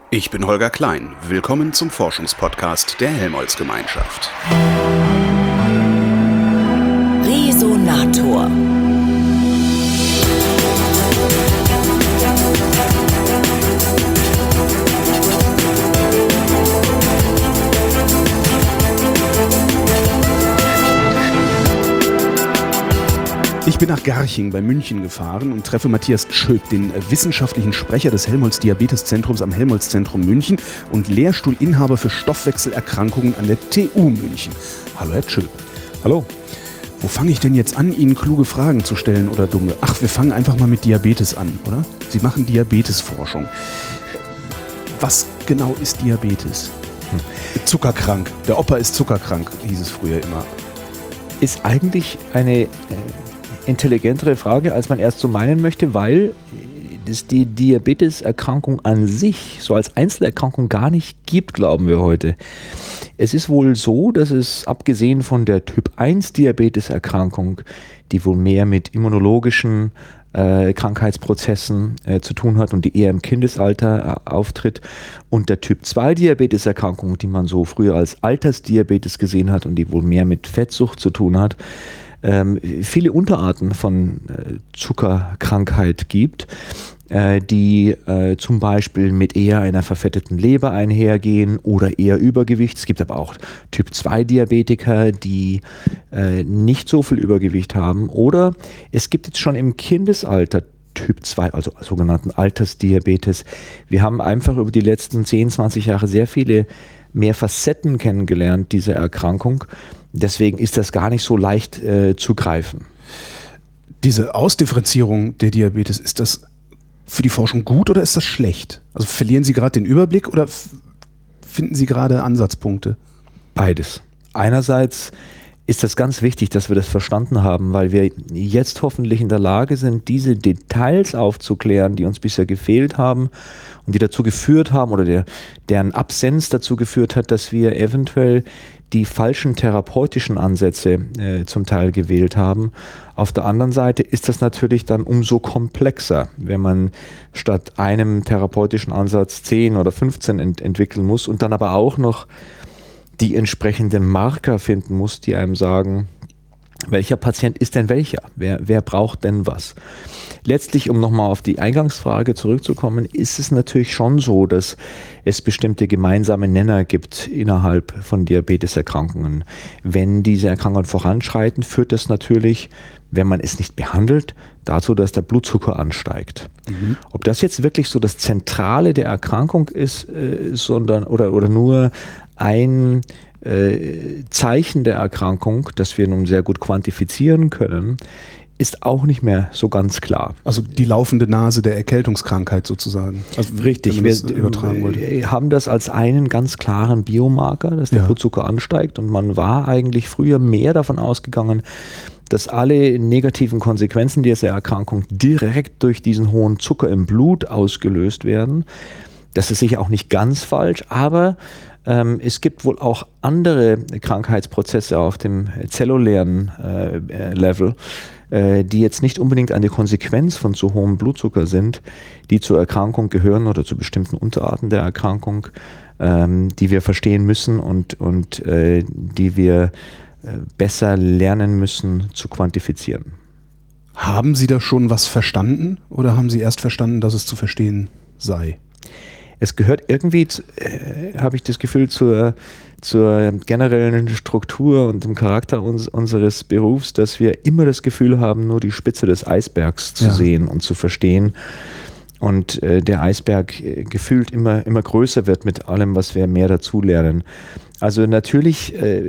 Ich bin Holger Klein. Willkommen zum Forschungspodcast der Helmholtz-Gemeinschaft. Resonator. Ich bin nach Garching bei München gefahren und treffe Matthias Tschöp, den wissenschaftlichen Sprecher des Helmholtz-Diabetes-Zentrums am Helmholtz-Zentrum München und Lehrstuhlinhaber für Stoffwechselerkrankungen an der TU München. Hallo Herr Tschöp. Hallo. Wo fange ich denn jetzt an, Ihnen kluge Fragen zu stellen oder dumme? Ach, wir fangen einfach mal mit Diabetes an, oder? Sie machen Diabetesforschung. Was genau ist Diabetes? Zuckerkrank. Der Opa ist zuckerkrank, hieß es früher immer. Ist eigentlich eine intelligentere Frage, als man erst so meinen möchte, weil es die Diabeteserkrankung an sich so als Einzelerkrankung gar nicht gibt, glauben wir heute. Es ist wohl so, dass es abgesehen von der Typ-1-Diabeteserkrankung, die wohl mehr mit immunologischen Krankheitsprozessen zu tun hat und die eher im Kindesalter auftritt, und der Typ-2-Diabeteserkrankung, die man so früher als Altersdiabetes gesehen hat und die wohl mehr mit Fettsucht zu tun hat, viele Unterarten von Zuckerkrankheit gibt, die zum Beispiel mit eher einer verfetteten Leber einhergehen oder eher Übergewicht. Es gibt aber auch Typ-2-Diabetiker, die nicht so viel Übergewicht haben. Oder es gibt jetzt schon im Kindesalter Typ 2, also sogenannten Altersdiabetes. Wir haben einfach über die letzten 10, 20 Jahre sehr viele mehr Facetten kennengelernt dieser Erkrankung. Deswegen ist das gar nicht so leicht zu greifen. Diese Ausdifferenzierung der Diabetes, ist das für die Forschung gut oder ist das schlecht? Also verlieren Sie gerade den Überblick oder finden Sie gerade Ansatzpunkte? Beides. Einerseits ist das ganz wichtig, dass wir das verstanden haben, weil wir jetzt hoffentlich in der Lage sind, diese Details aufzuklären, die uns bisher gefehlt haben und die dazu geführt haben oder deren Absenz dazu geführt hat, dass wir eventuell die falschen therapeutischen Ansätze zum Teil gewählt haben. Auf der anderen Seite ist das natürlich dann umso komplexer, wenn man statt einem therapeutischen Ansatz 10 oder 15 entwickeln muss und dann aber auch noch die entsprechenden Marker finden muss, die einem sagen, welcher Patient ist denn welcher? Wer braucht denn was? Letztlich, um nochmal auf die Eingangsfrage zurückzukommen, ist es natürlich schon so, dass es bestimmte gemeinsame Nenner gibt innerhalb von Diabeteserkrankungen. Wenn diese Erkrankungen voranschreiten, führt das natürlich, wenn man es nicht behandelt, dazu, dass der Blutzucker ansteigt. Mhm. Ob das jetzt wirklich so das Zentrale der Erkrankung ist, sondern oder nur ein Zeichen der Erkrankung, das wir nun sehr gut quantifizieren können, ist auch nicht mehr so ganz klar. Also die laufende Nase der Erkältungskrankheit sozusagen. Also richtig, wir haben das als einen ganz klaren Biomarker, dass der Blutzucker ansteigt, und man war eigentlich früher mehr davon ausgegangen, dass alle negativen Konsequenzen dieser Erkrankung direkt durch diesen hohen Zucker im Blut ausgelöst werden. Das ist sicher auch nicht ganz falsch, aber es gibt wohl auch andere Krankheitsprozesse auf dem zellulären Level, die jetzt nicht unbedingt eine Konsequenz von zu hohem Blutzucker sind, die zur Erkrankung gehören oder zu bestimmten Unterarten der Erkrankung, die wir verstehen müssen und die wir besser lernen müssen zu quantifizieren. Haben Sie da schon was verstanden oder haben Sie erst verstanden, dass es zu verstehen sei? Es gehört irgendwie, habe ich das Gefühl, zur generellen Struktur und dem Charakter unseres Berufs, dass wir immer das Gefühl haben, nur die Spitze des Eisbergs zu sehen und zu verstehen. Und der Eisberg gefühlt immer größer wird mit allem, was wir mehr dazulernen. Also natürlich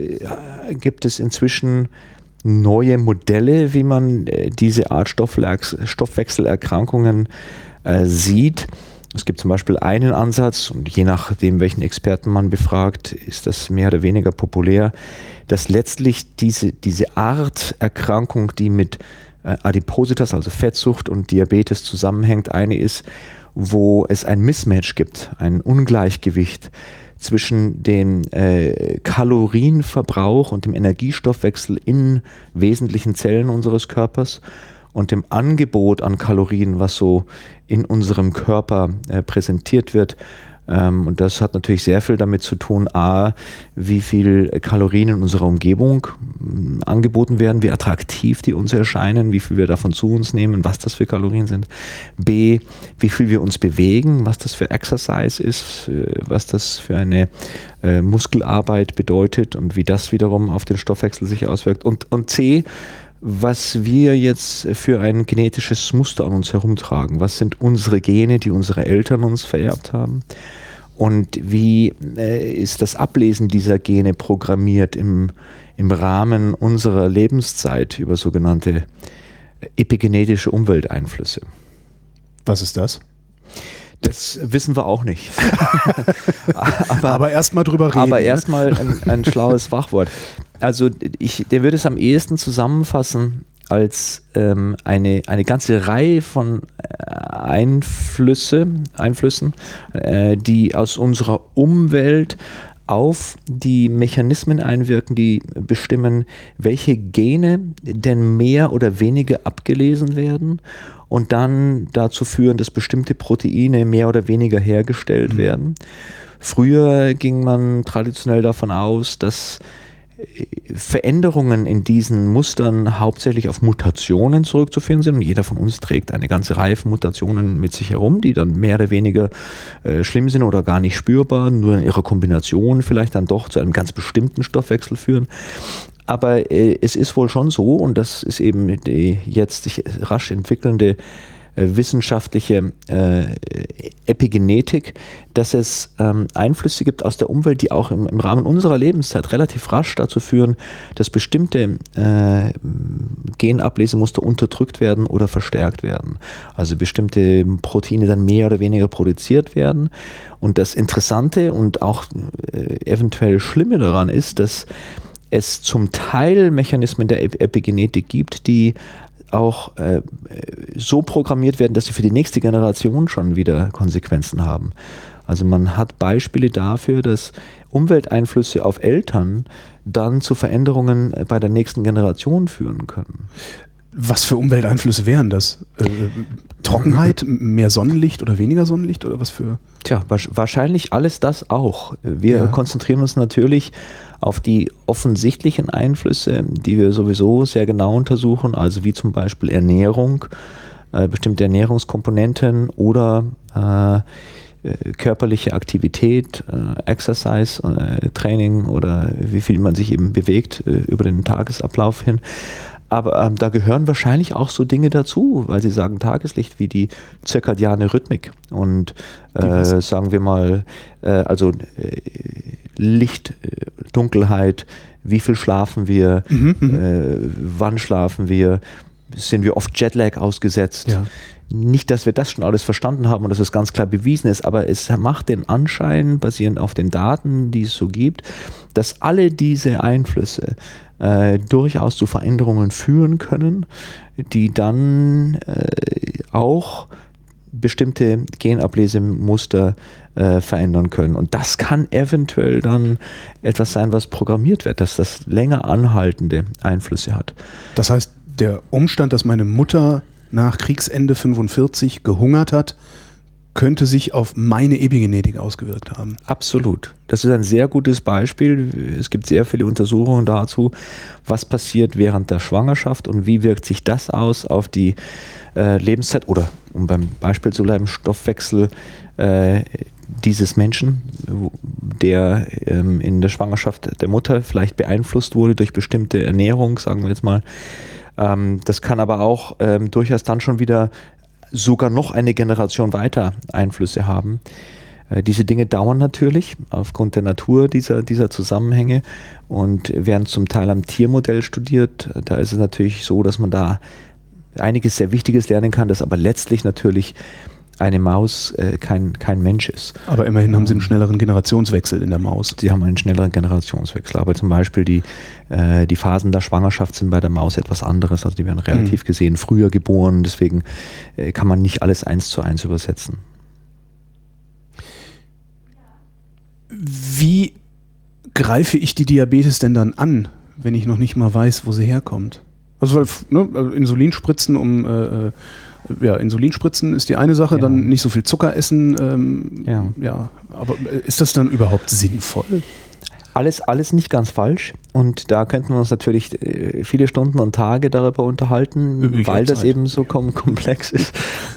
gibt es inzwischen neue Modelle, wie man diese Art Stoffwechselerkrankungen sieht. Es gibt zum Beispiel einen Ansatz, und je nachdem, welchen Experten man befragt, ist das mehr oder weniger populär, dass letztlich diese Art Erkrankung, die mit Adipositas, also Fettsucht, und Diabetes zusammenhängt, eine ist, wo es ein Mismatch gibt, ein Ungleichgewicht zwischen dem Kalorienverbrauch und dem Energiestoffwechsel in wesentlichen Zellen unseres Körpers und dem Angebot an Kalorien, was so in unserem Körper präsentiert wird, Und das hat natürlich sehr viel damit zu tun, a, wie viel Kalorien in unserer Umgebung angeboten werden, wie attraktiv die uns erscheinen, wie viel wir davon zu uns nehmen, was das für Kalorien sind. B, wie viel wir uns bewegen, was das für Exercise ist, was das für eine Muskelarbeit bedeutet und wie das wiederum auf den Stoffwechsel sich auswirkt. Und C, was wir jetzt für ein genetisches Muster an uns herumtragen. Was sind unsere Gene, die unsere Eltern uns vererbt haben? Und wie ist das Ablesen dieser Gene programmiert im Rahmen unserer Lebenszeit über sogenannte epigenetische Umwelteinflüsse? Was ist das? Das wissen wir auch nicht. aber erstmal drüber reden. Aber erstmal ein schlaues Fachwort. Also der würde es am ehesten zusammenfassen als eine ganze Reihe von Einflüssen, die aus unserer Umwelt auf die Mechanismen einwirken, die bestimmen, welche Gene denn mehr oder weniger abgelesen werden und dann dazu führen, dass bestimmte Proteine mehr oder weniger hergestellt werden. Früher ging man traditionell davon aus, dass Veränderungen in diesen Mustern hauptsächlich auf Mutationen zurückzuführen sind. Und jeder von uns trägt eine ganze Reihe von Mutationen mit sich herum, die dann mehr oder weniger schlimm sind oder gar nicht spürbar, nur in ihrer Kombination vielleicht dann doch zu einem ganz bestimmten Stoffwechsel führen. Aber es ist wohl schon so, und das ist eben die jetzt sich rasch entwickelnde wissenschaftliche Epigenetik, dass es Einflüsse gibt aus der Umwelt, die auch im Rahmen unserer Lebenszeit relativ rasch dazu führen, dass bestimmte Genablesemuster unterdrückt werden oder verstärkt werden. Also bestimmte Proteine dann mehr oder weniger produziert werden. Und das Interessante und auch eventuell Schlimme daran ist, dass es zum Teil Mechanismen der Epigenetik gibt, die auch so programmiert werden, dass sie für die nächste Generation schon wieder Konsequenzen haben. Also man hat Beispiele dafür, dass Umwelteinflüsse auf Eltern dann zu Veränderungen bei der nächsten Generation führen können. Was für Umwelteinflüsse wären das? Trockenheit, mehr Sonnenlicht oder weniger Sonnenlicht oder was für? Tja, wahrscheinlich alles das auch. Wir konzentrieren uns natürlich auf die offensichtlichen Einflüsse, die wir sowieso sehr genau untersuchen, also wie zum Beispiel Ernährung, bestimmte Ernährungskomponenten oder körperliche Aktivität, Exercise, Training oder wie viel man sich eben bewegt über den Tagesablauf hin. Aber da gehören wahrscheinlich auch so Dinge dazu, weil Sie sagen Tageslicht, wie die zirkadiane Rhythmik und sagen wir mal, Licht, Dunkelheit, wie viel schlafen wir, wann schlafen wir, sind wir oft Jetlag ausgesetzt. Ja. Nicht, dass wir das schon alles verstanden haben und dass es ganz klar bewiesen ist, aber es macht den Anschein, basierend auf den Daten, die es so gibt, dass alle diese Einflüsse durchaus zu Veränderungen führen können, die dann auch bestimmte Genablesemuster verändern können. Und das kann eventuell dann etwas sein, was programmiert wird, dass das länger anhaltende Einflüsse hat. Das heißt, der Umstand, dass meine Mutter nach Kriegsende 45 gehungert hat, könnte sich auf meine Epigenetik ausgewirkt haben. Absolut. Das ist ein sehr gutes Beispiel. Es gibt sehr viele Untersuchungen dazu, was passiert während der Schwangerschaft und wie wirkt sich das aus auf die Lebenszeit oder, um beim Beispiel zu bleiben, Stoffwechsel dieses Menschen, der in der Schwangerschaft der Mutter vielleicht beeinflusst wurde durch bestimmte Ernährung, sagen wir jetzt mal. Das kann aber auch durchaus dann schon wieder sogar noch eine Generation weiter Einflüsse haben. Diese Dinge dauern natürlich aufgrund der Natur dieser Zusammenhänge und werden zum Teil am Tiermodell studiert. Da ist es natürlich so, dass man da einiges sehr Wichtiges lernen kann, das aber letztlich natürlich eine Maus kein Mensch ist. Aber immerhin haben Sie einen schnelleren Generationswechsel in der Maus. Sie haben einen schnelleren Generationswechsel, aber zum Beispiel die Phasen der Schwangerschaft sind bei der Maus etwas anderes, also die werden relativ gesehen früher geboren, deswegen kann man nicht alles 1:1 übersetzen. Wie greife ich die Diabetes denn dann an, wenn ich noch nicht mal weiß, wo sie herkommt? Also Insulin spritzen, um ja, Insulinspritzen ist die eine Sache, dann nicht so viel Zucker essen. Aber ist das dann überhaupt sinnvoll? Alles nicht ganz falsch, und da könnten wir uns natürlich viele Stunden und Tage darüber unterhalten, weil das eben so komplex ist.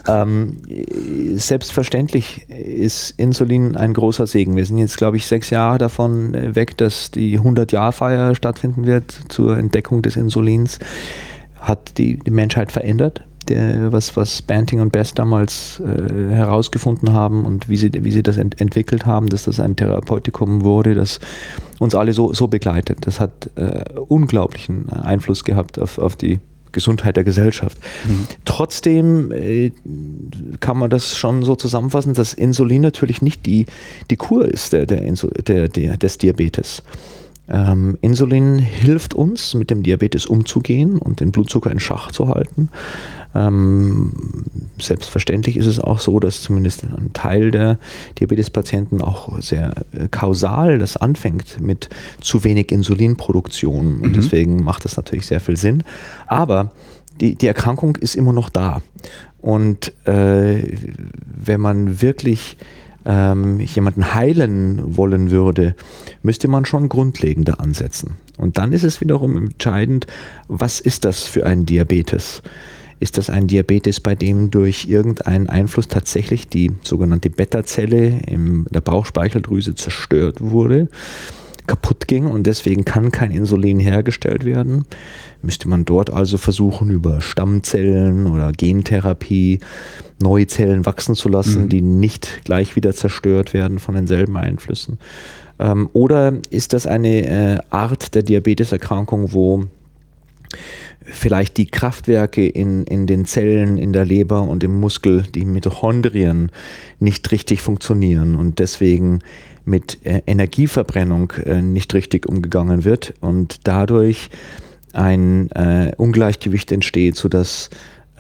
Selbstverständlich ist Insulin ein großer Segen. Wir sind jetzt, glaube ich, 6 Jahre davon weg, dass die 100-Jahr-Feier stattfinden wird zur Entdeckung des Insulins. Hat die Menschheit verändert, was Banting und Best damals herausgefunden haben und wie sie das entwickelt haben, dass das ein Therapeutikum wurde, das uns alle so begleitet. Das hat unglaublichen Einfluss gehabt auf die Gesundheit der Gesellschaft. Trotzdem kann man das schon so zusammenfassen, dass Insulin natürlich nicht die Kur ist des Diabetes. Insulin hilft uns, mit dem Diabetes umzugehen und den Blutzucker in Schach zu halten. Selbstverständlich ist es auch so, dass zumindest ein Teil der Diabetespatienten auch sehr kausal das anfängt mit zu wenig Insulinproduktion. Und deswegen macht das natürlich sehr viel Sinn. Aber die Erkrankung ist immer noch da. Und wenn man wirklich jemanden heilen wollen würde, müsste man schon grundlegender ansetzen. Und dann ist es wiederum entscheidend, was ist das für ein Diabetes? Ist das ein Diabetes, bei dem durch irgendeinen Einfluss tatsächlich die sogenannte Beta-Zelle in der Bauchspeicheldrüse zerstört wurde, kaputt ging und deswegen kann kein Insulin hergestellt werden? Müsste man dort also versuchen, über Stammzellen oder Gentherapie neue Zellen wachsen zu lassen, die nicht gleich wieder zerstört werden von denselben Einflüssen? Oder ist das eine Art der Diabeteserkrankung, wo vielleicht die Kraftwerke in den Zellen, in der Leber und im Muskel, die Mitochondrien, nicht richtig funktionieren und deswegen mit Energieverbrennung nicht richtig umgegangen wird und dadurch ein Ungleichgewicht entsteht, sodass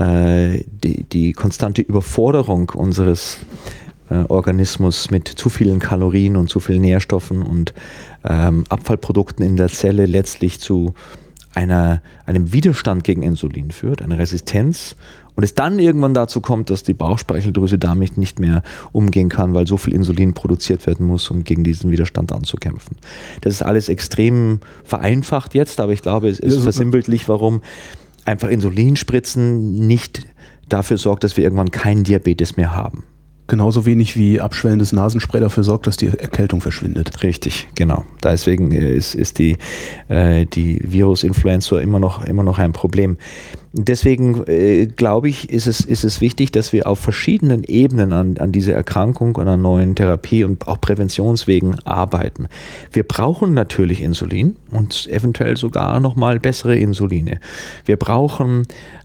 die konstante Überforderung unseres Organismus mit zu vielen Kalorien und zu vielen Nährstoffen und Abfallprodukten in der Zelle letztlich zu einem Widerstand gegen Insulin führt, eine Resistenz, und es dann irgendwann dazu kommt, dass die Bauchspeicheldrüse damit nicht mehr umgehen kann, weil so viel Insulin produziert werden muss, um gegen diesen Widerstand anzukämpfen. Das ist alles extrem vereinfacht jetzt, aber ich glaube, es ist versinnbildlich, warum einfach Insulinspritzen nicht dafür sorgt, dass wir irgendwann keinen Diabetes mehr haben. Genauso wenig wie abschwellendes Nasenspray dafür sorgt, dass die Erkältung verschwindet. Richtig, genau. Deswegen ist die Virusinfluenza immer noch ein Problem. Deswegen glaube ich, ist es wichtig, dass wir auf verschiedenen Ebenen an dieser Erkrankung und an neuen Therapie- und auch Präventionswegen arbeiten. Wir brauchen natürlich Insulin und eventuell sogar nochmal bessere Insuline. Wir brauchen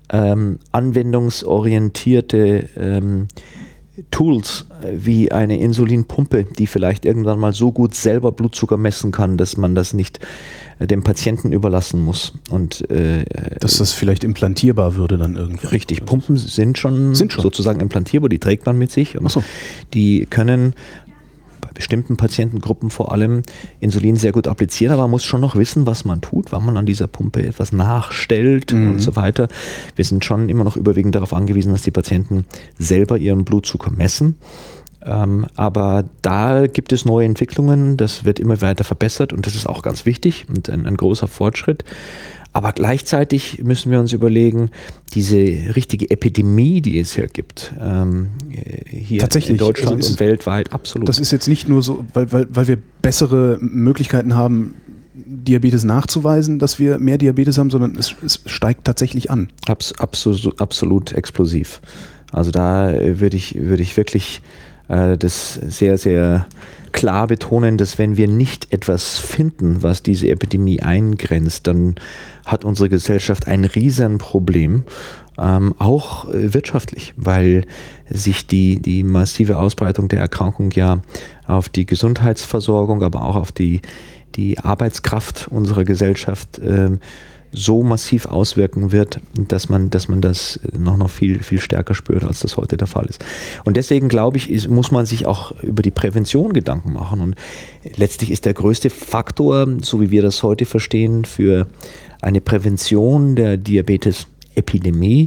anwendungsorientierte Tools wie eine Insulinpumpe, die vielleicht irgendwann mal so gut selber Blutzucker messen kann, dass man das nicht dem Patienten überlassen muss. Und dass das vielleicht implantierbar würde dann irgendwie. Richtig, Pumpen sind schon sozusagen implantierbar, die trägt man mit sich und die können bei bestimmten Patientengruppen vor allem Insulin sehr gut applizieren, aber man muss schon noch wissen, was man tut, wann man an dieser Pumpe etwas nachstellt und so weiter. Wir sind schon immer noch überwiegend darauf angewiesen, dass die Patienten selber ihren Blutzucker messen. Aber da gibt es neue Entwicklungen, das wird immer weiter verbessert und das ist auch ganz wichtig und ein großer Fortschritt. Aber gleichzeitig müssen wir uns überlegen, diese richtige Epidemie, die es hier gibt, hier tatsächlich, in Deutschland also und weltweit, absolut. Das ist jetzt nicht nur so, weil wir bessere Möglichkeiten haben, Diabetes nachzuweisen, dass wir mehr Diabetes haben, sondern es steigt tatsächlich an. Absolut explosiv. Also da würde ich wirklich das sehr, sehr klar betonen, dass wenn wir nicht etwas finden, was diese Epidemie eingrenzt, dann hat unsere Gesellschaft ein Riesenproblem, auch wirtschaftlich, weil sich die massive Ausbreitung der Erkrankung ja auf die Gesundheitsversorgung, aber auch auf die Arbeitskraft unserer Gesellschaft so massiv auswirken wird, dass man das noch viel, viel stärker spürt, als das heute der Fall ist. Und deswegen glaube ich, muss man sich auch über die Prävention Gedanken machen. Und letztlich ist der größte Faktor, so wie wir das heute verstehen, für eine Prävention der Diabetesepidemie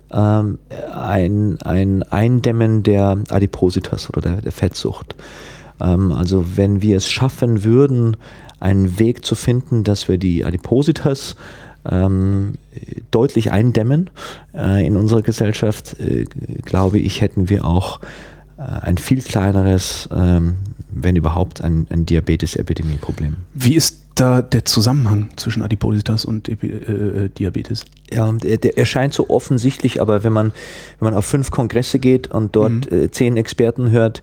ein Eindämmen der Adipositas oder der Fettsucht. Also wenn wir es schaffen würden, einen Weg zu finden, dass wir die Adipositas deutlich eindämmen in unserer Gesellschaft, glaube ich, hätten wir auch ein viel kleineres, wenn überhaupt, ein Diabetes-Epidemie-Problem. Wie ist da der Zusammenhang zwischen Adipositas und Diabetes? Ja, der erscheint so offensichtlich, aber wenn man auf 5 Kongresse geht und dort 10 Experten hört,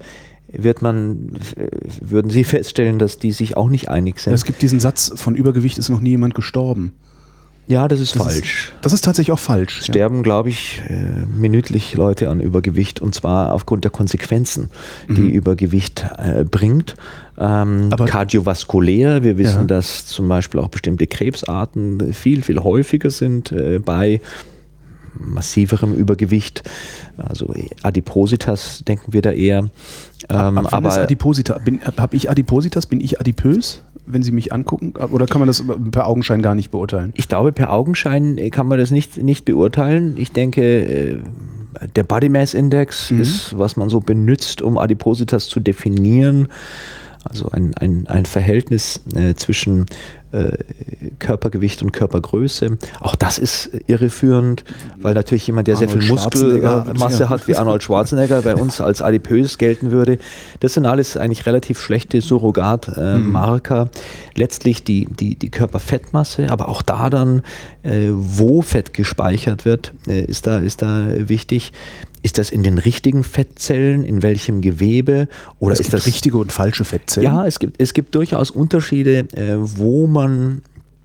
würden Sie feststellen, dass die sich auch nicht einig sind. Es gibt diesen Satz, von Übergewicht ist noch nie jemand gestorben. Ja, das ist falsch. Das ist tatsächlich auch falsch. Sterben, glaube ich, minütlich Leute an Übergewicht, und zwar aufgrund der Konsequenzen, die Übergewicht bringt. Aber kardiovaskulär, wir wissen, dass zum Beispiel auch bestimmte Krebsarten viel, viel häufiger sind bei massiverem Übergewicht. Also Adipositas denken wir da eher. Aber Adipositas? Habe ich Adipositas? Bin ich adipös, wenn Sie mich angucken? Oder kann man das per Augenschein gar nicht beurteilen? Ich glaube, per Augenschein kann man das nicht beurteilen. Ich denke, der Body Mass Index ist, was man so benutzt, um Adipositas zu definieren. Also ein Verhältnis zwischen Körpergewicht und Körpergröße. Auch das ist irreführend, weil natürlich jemand, der sehr viel Muskelmasse hat, wie Arnold Schwarzenegger, bei uns als adipös gelten würde. Das sind alles eigentlich relativ schlechte Surrogatmarker. Letztlich die Körperfettmasse, aber auch da dann, wo Fett gespeichert wird, ist da wichtig. Ist das in den richtigen Fettzellen, in welchem Gewebe? Oder ist das richtige und falsche Fettzellen? Ja, es gibt durchaus Unterschiede, wo man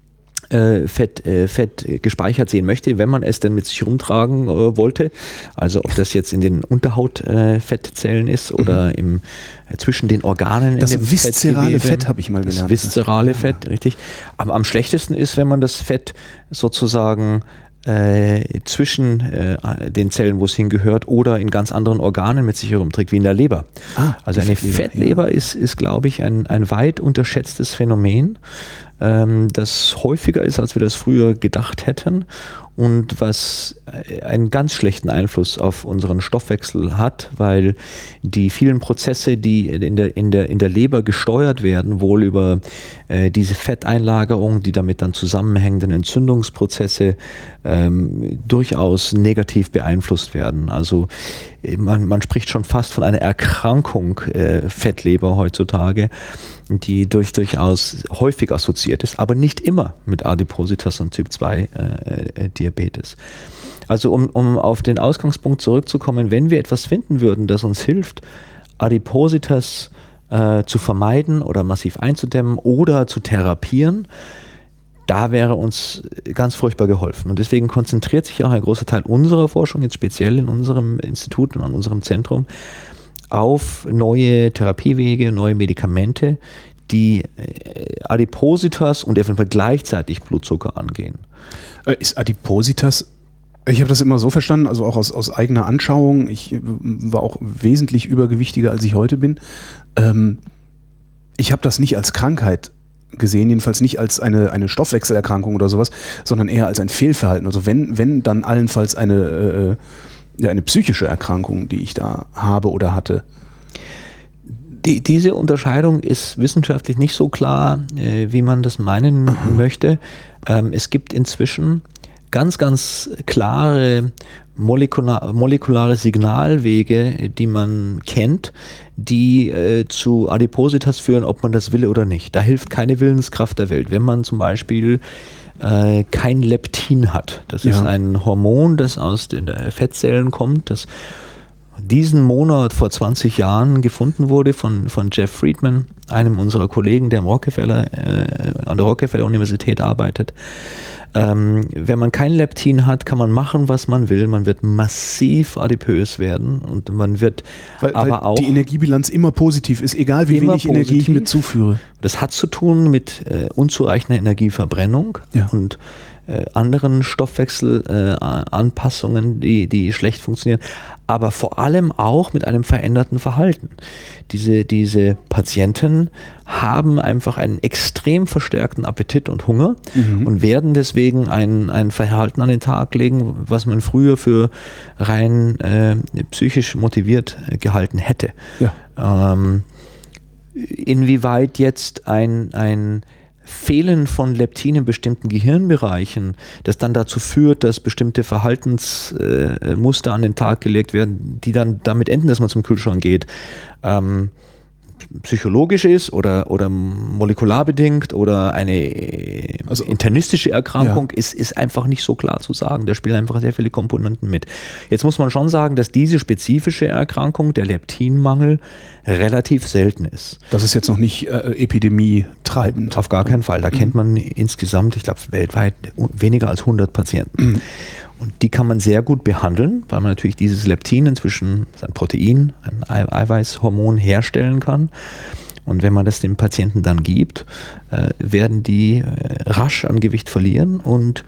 Fett gespeichert sehen möchte, wenn man es denn mit sich rumtragen wollte. Also ob das jetzt in den Unterhautfettzellen ist oder zwischen den Organen. Das viszerale Fett habe ich mal gelernt. Das viszerale Fett, richtig. Aber am schlechtesten ist, wenn man das Fett sozusagen zwischen den Zellen, wo es hingehört, oder in ganz anderen Organen mit sich herumträgt, wie in der Leber. Also eine Fettleber ist, glaube ich, ein weit unterschätztes Phänomen, das häufiger ist, als wir das früher gedacht hätten, und was einen ganz schlechten Einfluss auf unseren Stoffwechsel hat, weil die vielen Prozesse, die in der Leber gesteuert werden, wohl über diese Fetteinlagerung, die damit dann zusammenhängenden Entzündungsprozesse, durchaus negativ beeinflusst werden. Also man spricht schon fast von einer Erkrankung Fettleber heutzutage, die durchaus häufig assoziiert ist, aber nicht immer mit Adipositas und Typ 2 Diabetes. Also um auf den Ausgangspunkt zurückzukommen, wenn wir etwas finden würden, das uns hilft, Adipositas zu vermeiden oder massiv einzudämmen oder zu therapieren, da wäre uns ganz furchtbar geholfen. Und deswegen konzentriert sich auch ein großer Teil unserer Forschung, jetzt speziell in unserem Institut und an unserem Zentrum, auf neue Therapiewege, neue Medikamente, die Adipositas und eventuell gleichzeitig Blutzucker angehen. Ist Adipositas, ich habe das immer so verstanden, also auch aus eigener Anschauung, ich war auch wesentlich übergewichtiger, als ich heute bin. Ich habe das nicht als Krankheit gesehen, jedenfalls nicht als eine Stoffwechselerkrankung oder sowas, sondern eher als ein Fehlverhalten. Also wenn dann allenfalls eine psychische Erkrankung, die ich da habe oder hatte. Diese Unterscheidung ist wissenschaftlich nicht so klar, wie man das meinen möchte. Es gibt inzwischen ganz, ganz klare molekulare Signalwege, die man kennt, die zu Adipositas führen, ob man das will oder nicht. Da hilft keine Willenskraft der Welt. Wenn man zum Beispiel kein Leptin hat, das ist ein Hormon, das aus den Fettzellen kommt, das diesen Monat vor 20 Jahren gefunden wurde von Jeff Friedman, einem unserer Kollegen, der an der Rockefeller Universität arbeitet. Wenn man kein Leptin hat, kann man machen, was man will. Man wird massiv adipös werden und man wird weil auch die Energiebilanz immer positiv ist, egal wie wenig Energie ich mir zuführe. Das hat zu tun mit unzureichender Energieverbrennung und anderen Stoffwechselanpassungen, die schlecht funktionieren, aber vor allem auch mit einem veränderten Verhalten. Diese Patienten haben einfach einen extrem verstärkten Appetit und Hunger und werden deswegen ein Verhalten an den Tag legen, was man früher für rein psychisch motiviert gehalten hätte. Ja. Inwieweit jetzt ein Fehlen von Leptin in bestimmten Gehirnbereichen, das dann dazu führt, dass bestimmte Verhaltensmuster an den Tag gelegt werden, die dann damit enden, dass man zum Kühlschrank geht, psychologisch ist oder molekularbedingt oder eine internistische Erkrankung, ist einfach nicht so klar zu sagen. Da spielen einfach sehr viele Komponenten mit. Jetzt muss man schon sagen, dass diese spezifische Erkrankung, der Leptinmangel, relativ selten ist. Das ist jetzt noch nicht epidemietreibend. Auf gar keinen Fall. Da kennt man insgesamt, ich glaube weltweit, weniger als 100 Patienten. Und die kann man sehr gut behandeln, weil man natürlich dieses Leptin inzwischen, ein Protein, ein Eiweißhormon herstellen kann. Und wenn man das dem Patienten dann gibt, werden die rasch an Gewicht verlieren und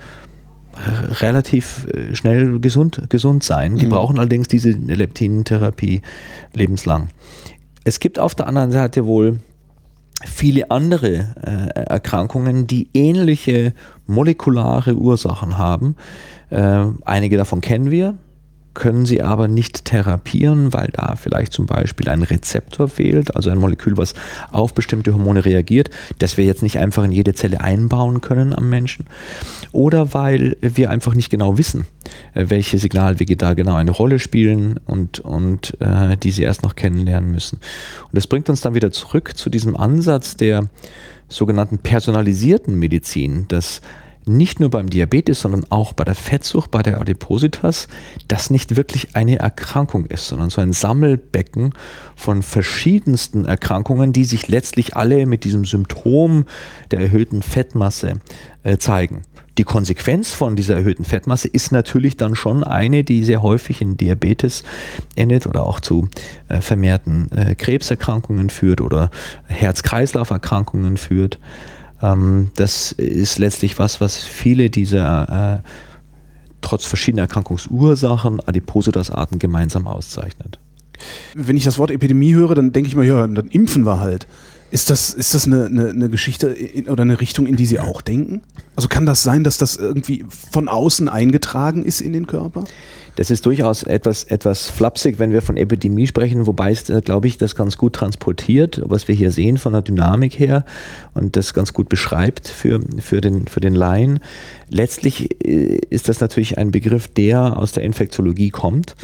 relativ schnell gesund sein. Die brauchen allerdings diese Leptintherapie lebenslang. Es gibt auf der anderen Seite wohl viele andere Erkrankungen, die ähnliche molekulare Ursachen haben. Einige davon kennen wir, können sie aber nicht therapieren, weil da vielleicht zum Beispiel ein Rezeptor fehlt, also ein Molekül, was auf bestimmte Hormone reagiert, das wir jetzt nicht einfach in jede Zelle einbauen können am Menschen. Oder weil wir einfach nicht genau wissen, welche Signalwege da genau eine Rolle spielen und die sie erst noch kennenlernen müssen. Und das bringt uns dann wieder zurück zu diesem Ansatz der sogenannten personalisierten Medizin, dass nicht nur beim Diabetes, sondern auch bei der Fettsucht, bei der Adipositas, das nicht wirklich eine Erkrankung ist, sondern so ein Sammelbecken von verschiedensten Erkrankungen, die sich letztlich alle mit diesem Symptom der erhöhten Fettmasse zeigen. Die Konsequenz von dieser erhöhten Fettmasse ist natürlich dann schon eine, die sehr häufig in Diabetes endet oder auch zu vermehrten Krebserkrankungen führt oder Herz-Kreislauf-Erkrankungen führt. Das ist letztlich was viele dieser trotz verschiedener Erkrankungsursachen Adipositas-Arten gemeinsam auszeichnet. Wenn ich das Wort Epidemie höre, dann denke ich mir, ja, dann impfen wir halt. Ist das eine Geschichte oder eine Richtung, in die Sie auch denken? Also kann das sein, dass das irgendwie von außen eingetragen ist in den Körper? Das ist durchaus etwas flapsig, wenn wir von Epidemie sprechen, wobei es, glaube ich, das ganz gut transportiert, was wir hier sehen von der Dynamik her und das ganz gut beschreibt für den Laien. Letztlich ist das natürlich ein Begriff, der aus der Infektiologie kommt.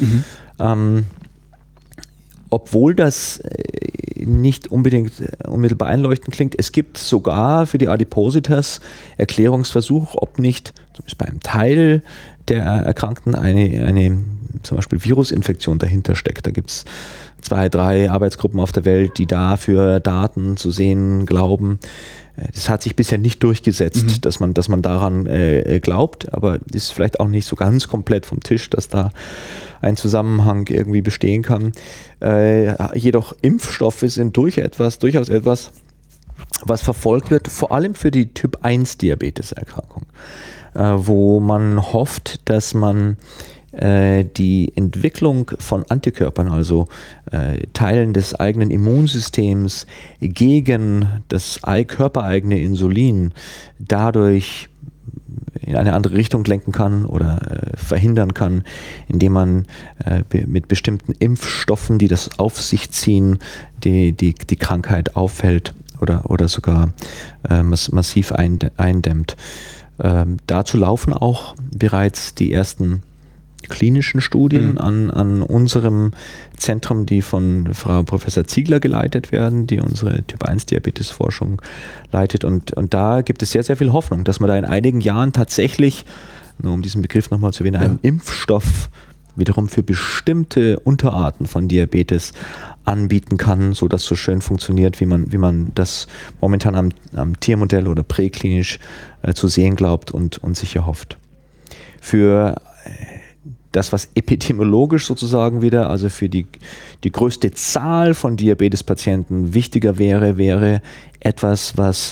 Obwohl das nicht unbedingt unmittelbar einleuchtend klingt, es gibt sogar für die Adipositas Erklärungsversuch, ob nicht zumindest bei einem Teil der Erkrankten eine zum Beispiel Virusinfektion dahinter steckt. Da gibt es 2, 3 Arbeitsgruppen auf der Welt, die dafür Daten zu sehen glauben. Das hat sich bisher nicht durchgesetzt, dass man daran glaubt, aber ist vielleicht auch nicht so ganz komplett vom Tisch, dass da ein Zusammenhang irgendwie bestehen kann. Jedoch Impfstoffe sind durchaus etwas, was verfolgt wird, vor allem für die Typ-1-Diabetes-Erkrankung, wo man hofft, dass man die Entwicklung von Antikörpern, also Teilen des eigenen Immunsystems gegen das körpereigene Insulin, dadurch in eine andere Richtung lenken kann oder verhindern kann, indem man mit bestimmten Impfstoffen, die das auf sich ziehen, die Krankheit auffällt oder sogar massiv eindämmt. Dazu laufen auch bereits die ersten klinischen Studien an unserem Zentrum, die von Frau Professor Ziegler geleitet werden, die unsere Typ-1-Diabetes-Forschung leitet. Und da gibt es sehr, sehr viel Hoffnung, dass man da in einigen Jahren tatsächlich, nur um diesen Begriff nochmal zu erwähnen, einen Impfstoff wiederum für bestimmte Unterarten von Diabetes anbieten kann, so dass so schön funktioniert, wie man das momentan am Tiermodell oder präklinisch zu sehen glaubt und sich erhofft. Für das, was epidemiologisch sozusagen wieder, also für die größte Zahl von Diabetespatienten wichtiger wäre etwas, was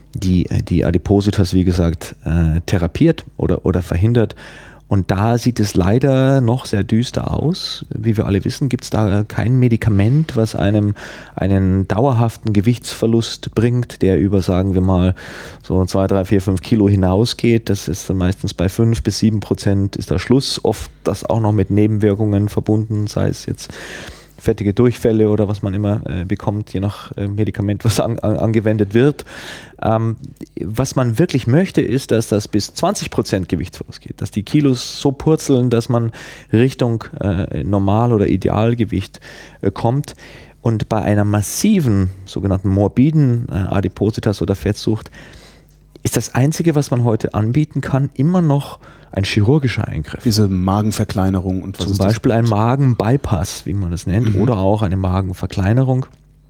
die Adipositas, wie gesagt, therapiert oder verhindert. Und da sieht es leider noch sehr düster aus. Wie wir alle wissen, gibt es da kein Medikament, was einem einen dauerhaften Gewichtsverlust bringt, der über, sagen wir mal, so 2, 3, 4, 5 Kilo hinausgeht. Das ist dann meistens bei 5-7% ist der Schluss. Oft das auch noch mit Nebenwirkungen verbunden, sei es jetzt fettige Durchfälle oder was man immer bekommt, je nach Medikament, was angewendet wird. Was man wirklich möchte, ist, dass das bis 20% Gewichtsverlust geht, dass die Kilos so purzeln, dass man Richtung Normal- oder Idealgewicht kommt. Und bei einer massiven, sogenannten morbiden Adipositas oder Fettsucht ist das Einzige, was man heute anbieten kann, immer noch ein chirurgischer Eingriff. Diese Magenverkleinerung und was zum Beispiel ein Magenbypass, wie man das nennt, oder auch eine Magenverkleinerung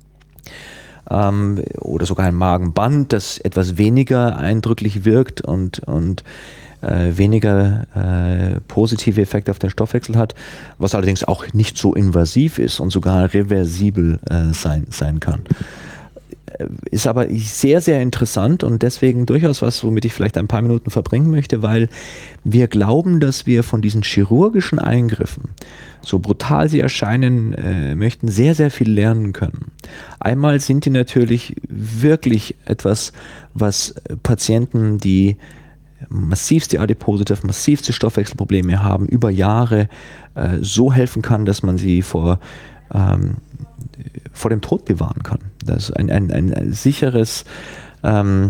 oder sogar ein Magenband, das etwas weniger eindrücklich wirkt und weniger positive Effekte auf den Stoffwechsel hat, was allerdings auch nicht so invasiv ist und sogar reversibel sein kann. Ist aber sehr, sehr interessant und deswegen durchaus was, womit ich vielleicht ein paar Minuten verbringen möchte, weil wir glauben, dass wir von diesen chirurgischen Eingriffen, so brutal sie erscheinen möchten, sehr, sehr viel lernen können. Einmal sind die natürlich wirklich etwas, was Patienten, die massivste Adipositas, massivste Stoffwechselprobleme haben, über Jahre so helfen kann, dass man sie vor dem Tod bewahren kann. Das ist ein sicheres, eine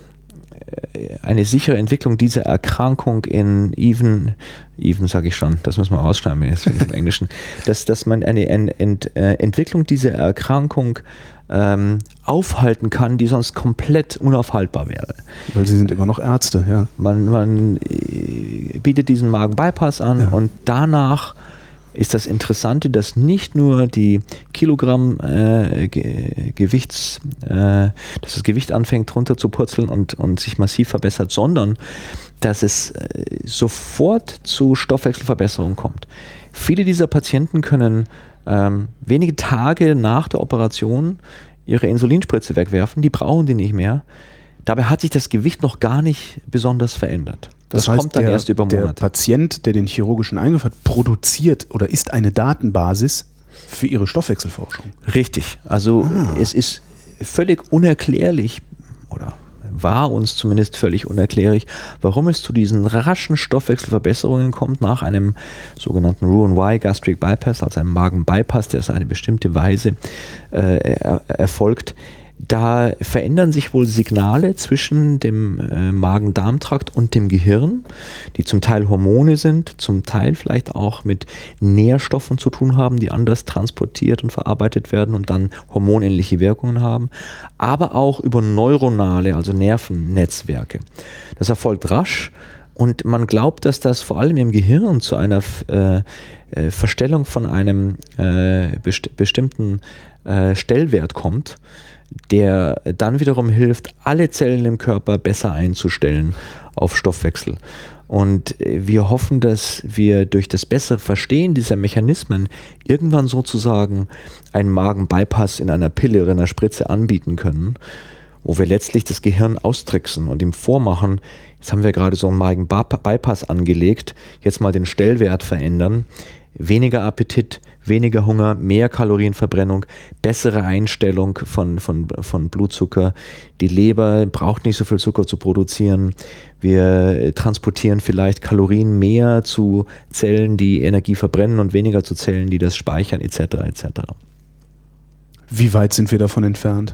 sichere Entwicklung dieser Erkrankung in even sage ich schon, das müssen wir ausschreiben jetzt im Englischen, dass man eine Entwicklung dieser Erkrankung aufhalten kann, die sonst komplett unaufhaltbar wäre. Weil Sie sind immer noch Ärzte, ja. Man bietet diesen Magenbypass an, ja, und danach ist das Interessante, dass nicht nur die Kilogramm dass das Gewicht anfängt runter zu purzeln und sich massiv verbessert, sondern dass es sofort zu Stoffwechselverbesserung kommt. Viele dieser Patienten können wenige Tage nach der Operation ihre Insulinspritze wegwerfen, die brauchen die nicht mehr. Dabei hat sich das Gewicht noch gar nicht besonders verändert. Das heißt, kommt dann erst über Monate. Der Patient, der den chirurgischen Eingriff hat, produziert oder ist eine Datenbasis für Ihre Stoffwechselforschung. Richtig. Also es ist völlig unerklärlich, oder war uns zumindest völlig unerklärlich, warum es zu diesen raschen Stoffwechselverbesserungen kommt nach einem sogenannten Roux-en-Y Gastric Bypass, also einem Magenbypass, der auf eine bestimmte Weise erfolgt. Da verändern sich wohl Signale zwischen dem Magen-Darm-Trakt und dem Gehirn, die zum Teil Hormone sind, zum Teil vielleicht auch mit Nährstoffen zu tun haben, die anders transportiert und verarbeitet werden und dann hormonähnliche Wirkungen haben, aber auch über neuronale, also Nervennetzwerke. Das erfolgt rasch und man glaubt, dass das vor allem im Gehirn zu einer Verstellung von einem bestimmten Stellwert kommt, der dann wiederum hilft, alle Zellen im Körper besser einzustellen auf Stoffwechsel. Und wir hoffen, dass wir durch das bessere Verstehen dieser Mechanismen irgendwann sozusagen einen Magenbypass in einer Pille oder einer Spritze anbieten können, wo wir letztlich das Gehirn austricksen und ihm vormachen, jetzt haben wir gerade so einen Magenbypass angelegt, jetzt mal den Stellwert verändern, weniger Appetit, weniger Hunger, mehr Kalorienverbrennung, bessere Einstellung von Blutzucker. Die Leber braucht nicht so viel Zucker zu produzieren. Wir transportieren vielleicht Kalorien mehr zu Zellen, die Energie verbrennen und weniger zu Zellen, die das speichern, etc. etc. Wie weit sind wir davon entfernt?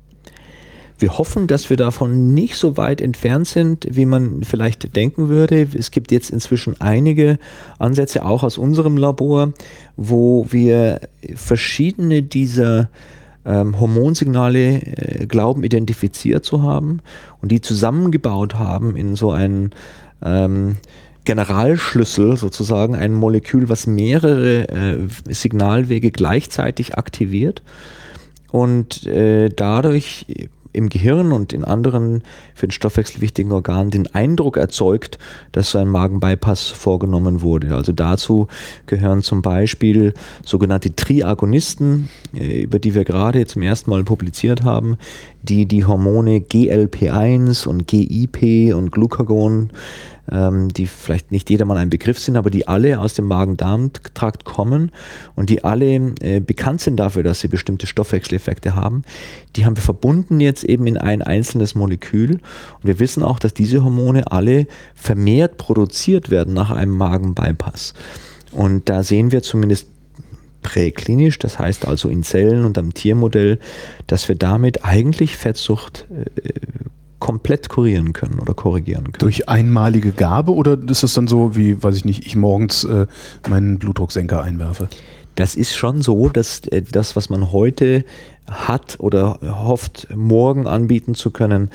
Wir hoffen, dass wir davon nicht so weit entfernt sind, wie man vielleicht denken würde. Es gibt jetzt inzwischen einige Ansätze, auch aus unserem Labor, wo wir verschiedene dieser Hormonsignale glauben, identifiziert zu haben und die zusammengebaut haben in so einen Generalschlüssel sozusagen, ein Molekül, was mehrere Signalwege gleichzeitig aktiviert und dadurch im Gehirn und in anderen für den Stoffwechsel wichtigen Organen den Eindruck erzeugt, dass so ein Magenbypass vorgenommen wurde. Also dazu gehören zum Beispiel sogenannte Triagonisten, über die wir gerade zum ersten Mal publiziert haben, die die Hormone GLP-1 und GIP und Glucagon, die vielleicht nicht jedermann ein Begriff sind, aber die alle aus dem Magen-Darm-Trakt kommen und die alle bekannt sind dafür, dass sie bestimmte Stoffwechseleffekte haben. Die haben wir verbunden jetzt eben in ein einzelnes Molekül. Und wir wissen auch, dass diese Hormone alle vermehrt produziert werden nach einem Magen-Bypass. Und da sehen wir zumindest präklinisch, das heißt also in Zellen und am Tiermodell, dass wir damit eigentlich Fettsucht komplett kurieren können oder korrigieren können. Durch einmalige Gabe oder ist das dann so, wie, weiß ich nicht, ich morgens meinen Blutdrucksenker einwerfe? Das ist schon so, dass das, was man heute hat oder hofft, morgen anbieten zu können,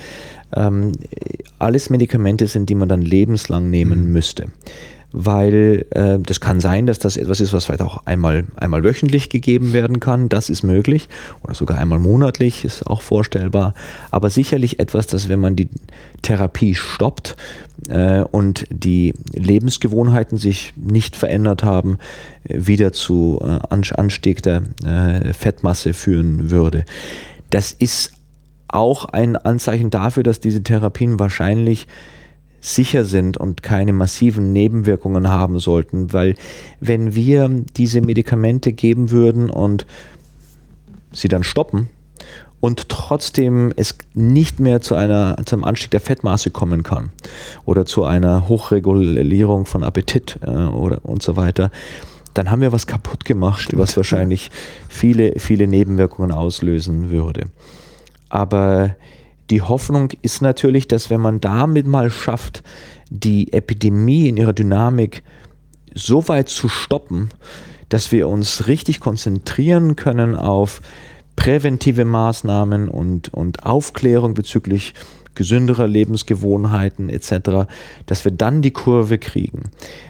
alles Medikamente sind, die man dann lebenslang nehmen müsste. Weil das kann sein, dass das etwas ist, was vielleicht auch einmal wöchentlich gegeben werden kann. Das ist möglich. Oder sogar einmal monatlich, ist auch vorstellbar. Aber sicherlich etwas, das, wenn man die Therapie stoppt und die Lebensgewohnheiten sich nicht verändert haben, wieder zu Anstieg der Fettmasse führen würde. Das ist auch ein Anzeichen dafür, dass diese Therapien wahrscheinlich sicher sind und keine massiven Nebenwirkungen haben sollten, weil wenn wir diese Medikamente geben würden und sie dann stoppen und trotzdem es nicht mehr zum Anstieg der Fettmaße kommen kann oder zu einer Hochregulierung von Appetit und so weiter, dann haben wir was kaputt gemacht, was wahrscheinlich viele, viele Nebenwirkungen auslösen würde. Aber die Hoffnung ist natürlich, dass wenn man damit mal schafft, die Epidemie in ihrer Dynamik so weit zu stoppen, dass wir uns richtig konzentrieren können auf präventive Maßnahmen und Aufklärung bezüglich gesünderer Lebensgewohnheiten etc., dass wir dann die Kurve kriegen.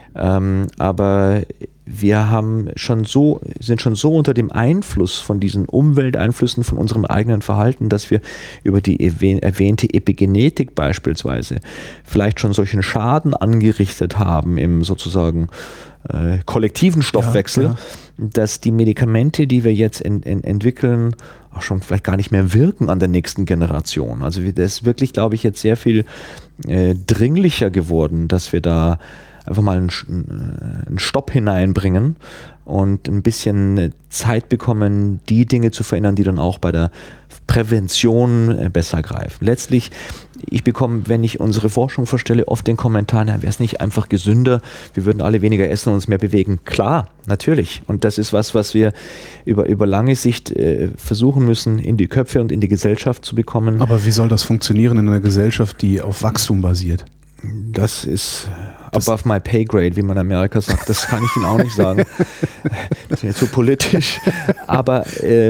Aber wir sind schon so unter dem Einfluss von diesen Umwelteinflüssen von unserem eigenen Verhalten, dass wir über die erwähnte Epigenetik beispielsweise vielleicht schon solchen Schaden angerichtet haben im sozusagen kollektiven Stoffwechsel, dass die Medikamente, die wir jetzt entwickeln, auch schon vielleicht gar nicht mehr wirken an der nächsten Generation. Also das ist wirklich, glaube ich, jetzt sehr viel dringlicher geworden, dass wir da einfach mal einen Stopp hineinbringen und ein bisschen Zeit bekommen, die Dinge zu verändern, die dann auch bei der Prävention besser greifen. Letztlich, ich bekomme, wenn ich unsere Forschung vorstelle, oft den Kommentar, wäre es nicht einfach gesünder, wir würden alle weniger essen und uns mehr bewegen. Klar, natürlich. Und das ist was wir über lange Sicht versuchen müssen, in die Köpfe und in die Gesellschaft zu bekommen. Aber wie soll das funktionieren in einer Gesellschaft, die auf Wachstum basiert? Das ist above my pay grade, wie man in Amerika sagt. Das kann ich Ihnen auch nicht sagen. Das wäre zu politisch. Aber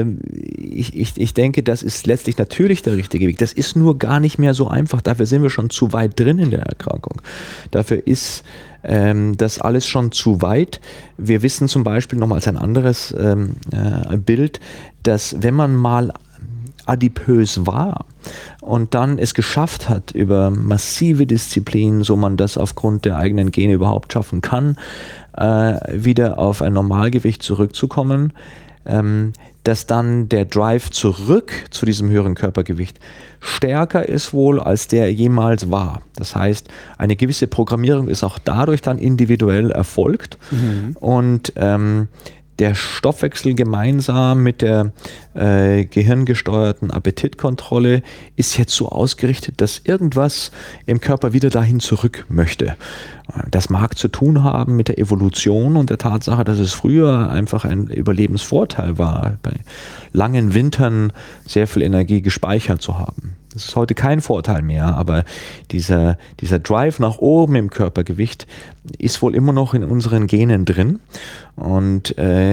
ich denke, das ist letztlich natürlich der richtige Weg. Das ist nur gar nicht mehr so einfach. Dafür sind wir schon zu weit drin in der Erkrankung. Dafür ist das alles schon zu weit. Wir wissen zum Beispiel noch mal als ein anderes Bild, dass wenn man mal adipös war und dann es geschafft hat, über massive Disziplin, so man das aufgrund der eigenen Gene überhaupt schaffen kann, wieder auf ein Normalgewicht zurückzukommen, dass dann der Drive zurück zu diesem höheren Körpergewicht stärker ist wohl, als der jemals war. Das heißt, eine gewisse Programmierung ist auch dadurch dann individuell erfolgt und der Stoffwechsel gemeinsam mit der gehirngesteuerten Appetitkontrolle ist jetzt so ausgerichtet, dass irgendwas im Körper wieder dahin zurück möchte. Das mag zu tun haben mit der Evolution und der Tatsache, dass es früher einfach ein Überlebensvorteil war, bei langen Wintern sehr viel Energie gespeichert zu haben. Das ist heute kein Vorteil mehr, aber dieser Drive nach oben im Körpergewicht ist wohl immer noch in unseren Genen drin. Und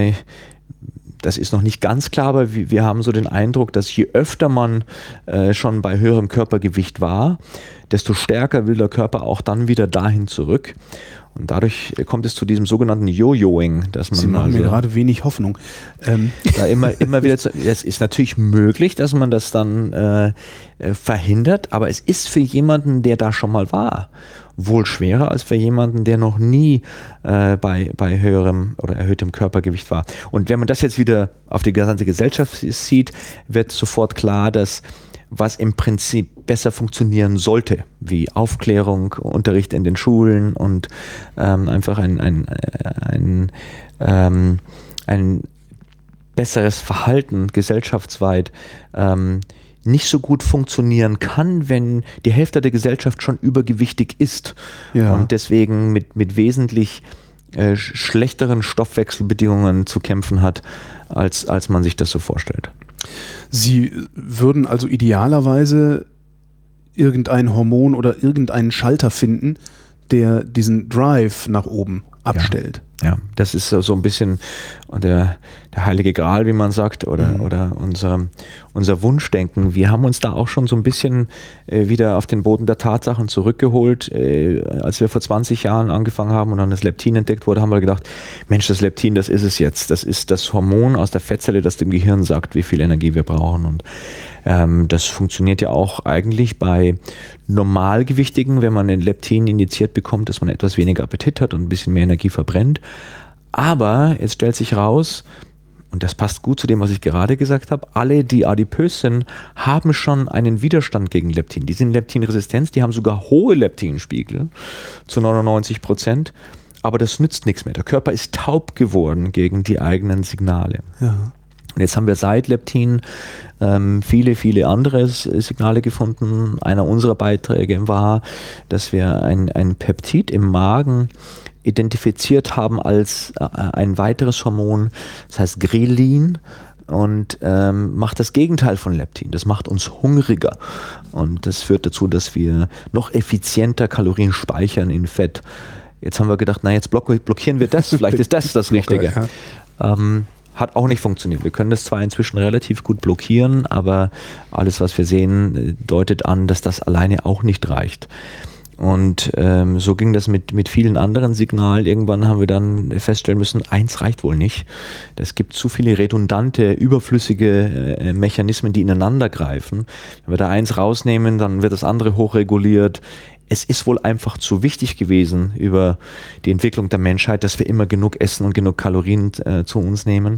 das ist noch nicht ganz klar, aber wir haben so den Eindruck, dass je öfter man schon bei höherem Körpergewicht war, desto stärker will der Körper auch dann wieder dahin zurück. Und dadurch kommt es zu diesem sogenannten Jojoing, dass man Sie machen mir gerade wenig Hoffnung. Da immer wieder, es ist natürlich möglich, dass man das dann verhindert, aber es ist für jemanden, der da schon mal war, wohl schwerer als für jemanden, der noch nie bei höherem oder erhöhtem Körpergewicht war. Und wenn man das jetzt wieder auf die gesamte Gesellschaft sieht, wird sofort klar, dass was im Prinzip besser funktionieren sollte, wie Aufklärung, Unterricht in den Schulen und einfach ein besseres Verhalten gesellschaftsweit nicht so gut funktionieren kann, wenn die Hälfte der Gesellschaft schon übergewichtig ist und deswegen mit wesentlich schlechteren Stoffwechselbedingungen zu kämpfen hat, als man sich das so vorstellt. Sie würden also idealerweise irgendein Hormon oder irgendeinen Schalter finden, der diesen Drive nach oben abstellt. Ja, das ist so ein bisschen der heilige Gral, wie man sagt, oder unser Wunschdenken. Wir haben uns da auch schon so ein bisschen wieder auf den Boden der Tatsachen zurückgeholt. Als wir vor 20 Jahren angefangen haben und dann das Leptin entdeckt wurde, haben wir gedacht, Mensch, das Leptin, das ist es jetzt. Das ist das Hormon aus der Fettzelle, das dem Gehirn sagt, wie viel Energie wir brauchen. Und das funktioniert ja auch eigentlich bei Normalgewichtigen, wenn man ein Leptin injiziert bekommt, dass man etwas weniger Appetit hat und ein bisschen mehr Energie verbrennt. Aber jetzt stellt sich raus, und das passt gut zu dem, was ich gerade gesagt habe, alle, die adipös sind, haben schon einen Widerstand gegen Leptin. Die sind leptinresistent, die haben sogar hohe Leptinspiegel zu 99%, aber das nützt nichts mehr. Der Körper ist taub geworden gegen die eigenen Signale. Ja. Und jetzt haben wir seit Leptin viele andere Signale gefunden. Einer unserer Beiträge war, dass wir ein Peptid im Magen identifiziert haben als ein weiteres Hormon, das heißt Grelin, und macht das Gegenteil von Leptin. Das macht uns hungriger und das führt dazu, dass wir noch effizienter Kalorien speichern in Fett. Jetzt haben wir gedacht, na jetzt blockieren wir das, vielleicht ist das Richtige. Hat auch nicht funktioniert. Wir können das zwar inzwischen relativ gut blockieren, aber alles, was wir sehen, deutet an, dass das alleine auch nicht reicht. Und so ging das mit vielen anderen Signalen. Irgendwann haben wir dann feststellen müssen, eins reicht wohl nicht. Es gibt zu viele redundante, überflüssige Mechanismen, die ineinander greifen. Wenn wir da eins rausnehmen, dann wird das andere hochreguliert. Es ist wohl einfach zu wichtig gewesen über die Entwicklung der Menschheit, dass wir immer genug essen und genug Kalorien zu uns nehmen,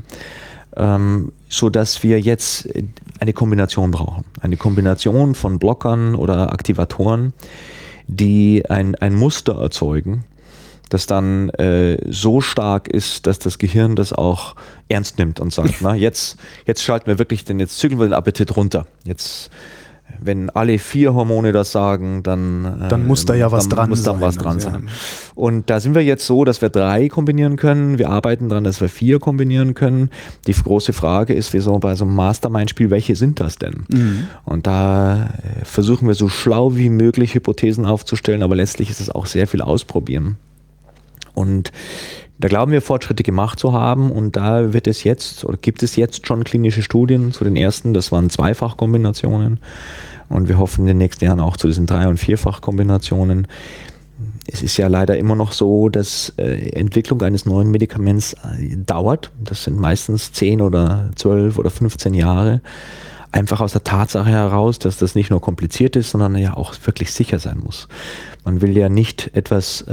so dass wir jetzt eine Kombination brauchen. Eine Kombination von Blockern oder Aktivatoren, die ein Muster erzeugen, das dann so stark ist, dass das Gehirn das auch ernst nimmt und sagt, na, jetzt schalten wir wirklich jetzt zügeln wir den Appetit runter. Jetzt, wenn alle 4 Hormone das sagen, dann muss da ja was dran sein. Und da sind wir jetzt so, dass wir 3 kombinieren können. Wir arbeiten daran, dass wir 4 kombinieren können. Die große Frage ist, wie so bei so einem Mastermind-Spiel, welche sind das denn? Mhm. Und da versuchen wir so schlau wie möglich Hypothesen aufzustellen, aber letztlich ist es auch sehr viel Ausprobieren. Und da glauben wir, Fortschritte gemacht zu haben, und da gibt es jetzt schon klinische Studien zu den ersten, das waren 2-fach-Kombinationen, und wir hoffen in den nächsten Jahren auch zu diesen 3- und 4-fach-Kombinationen. Es ist ja leider immer noch so, dass Entwicklung eines neuen Medikaments dauert. Das sind meistens 10 oder 12 oder 15 Jahre. Einfach aus der Tatsache heraus, dass das nicht nur kompliziert ist, sondern ja auch wirklich sicher sein muss. Man will ja nicht etwas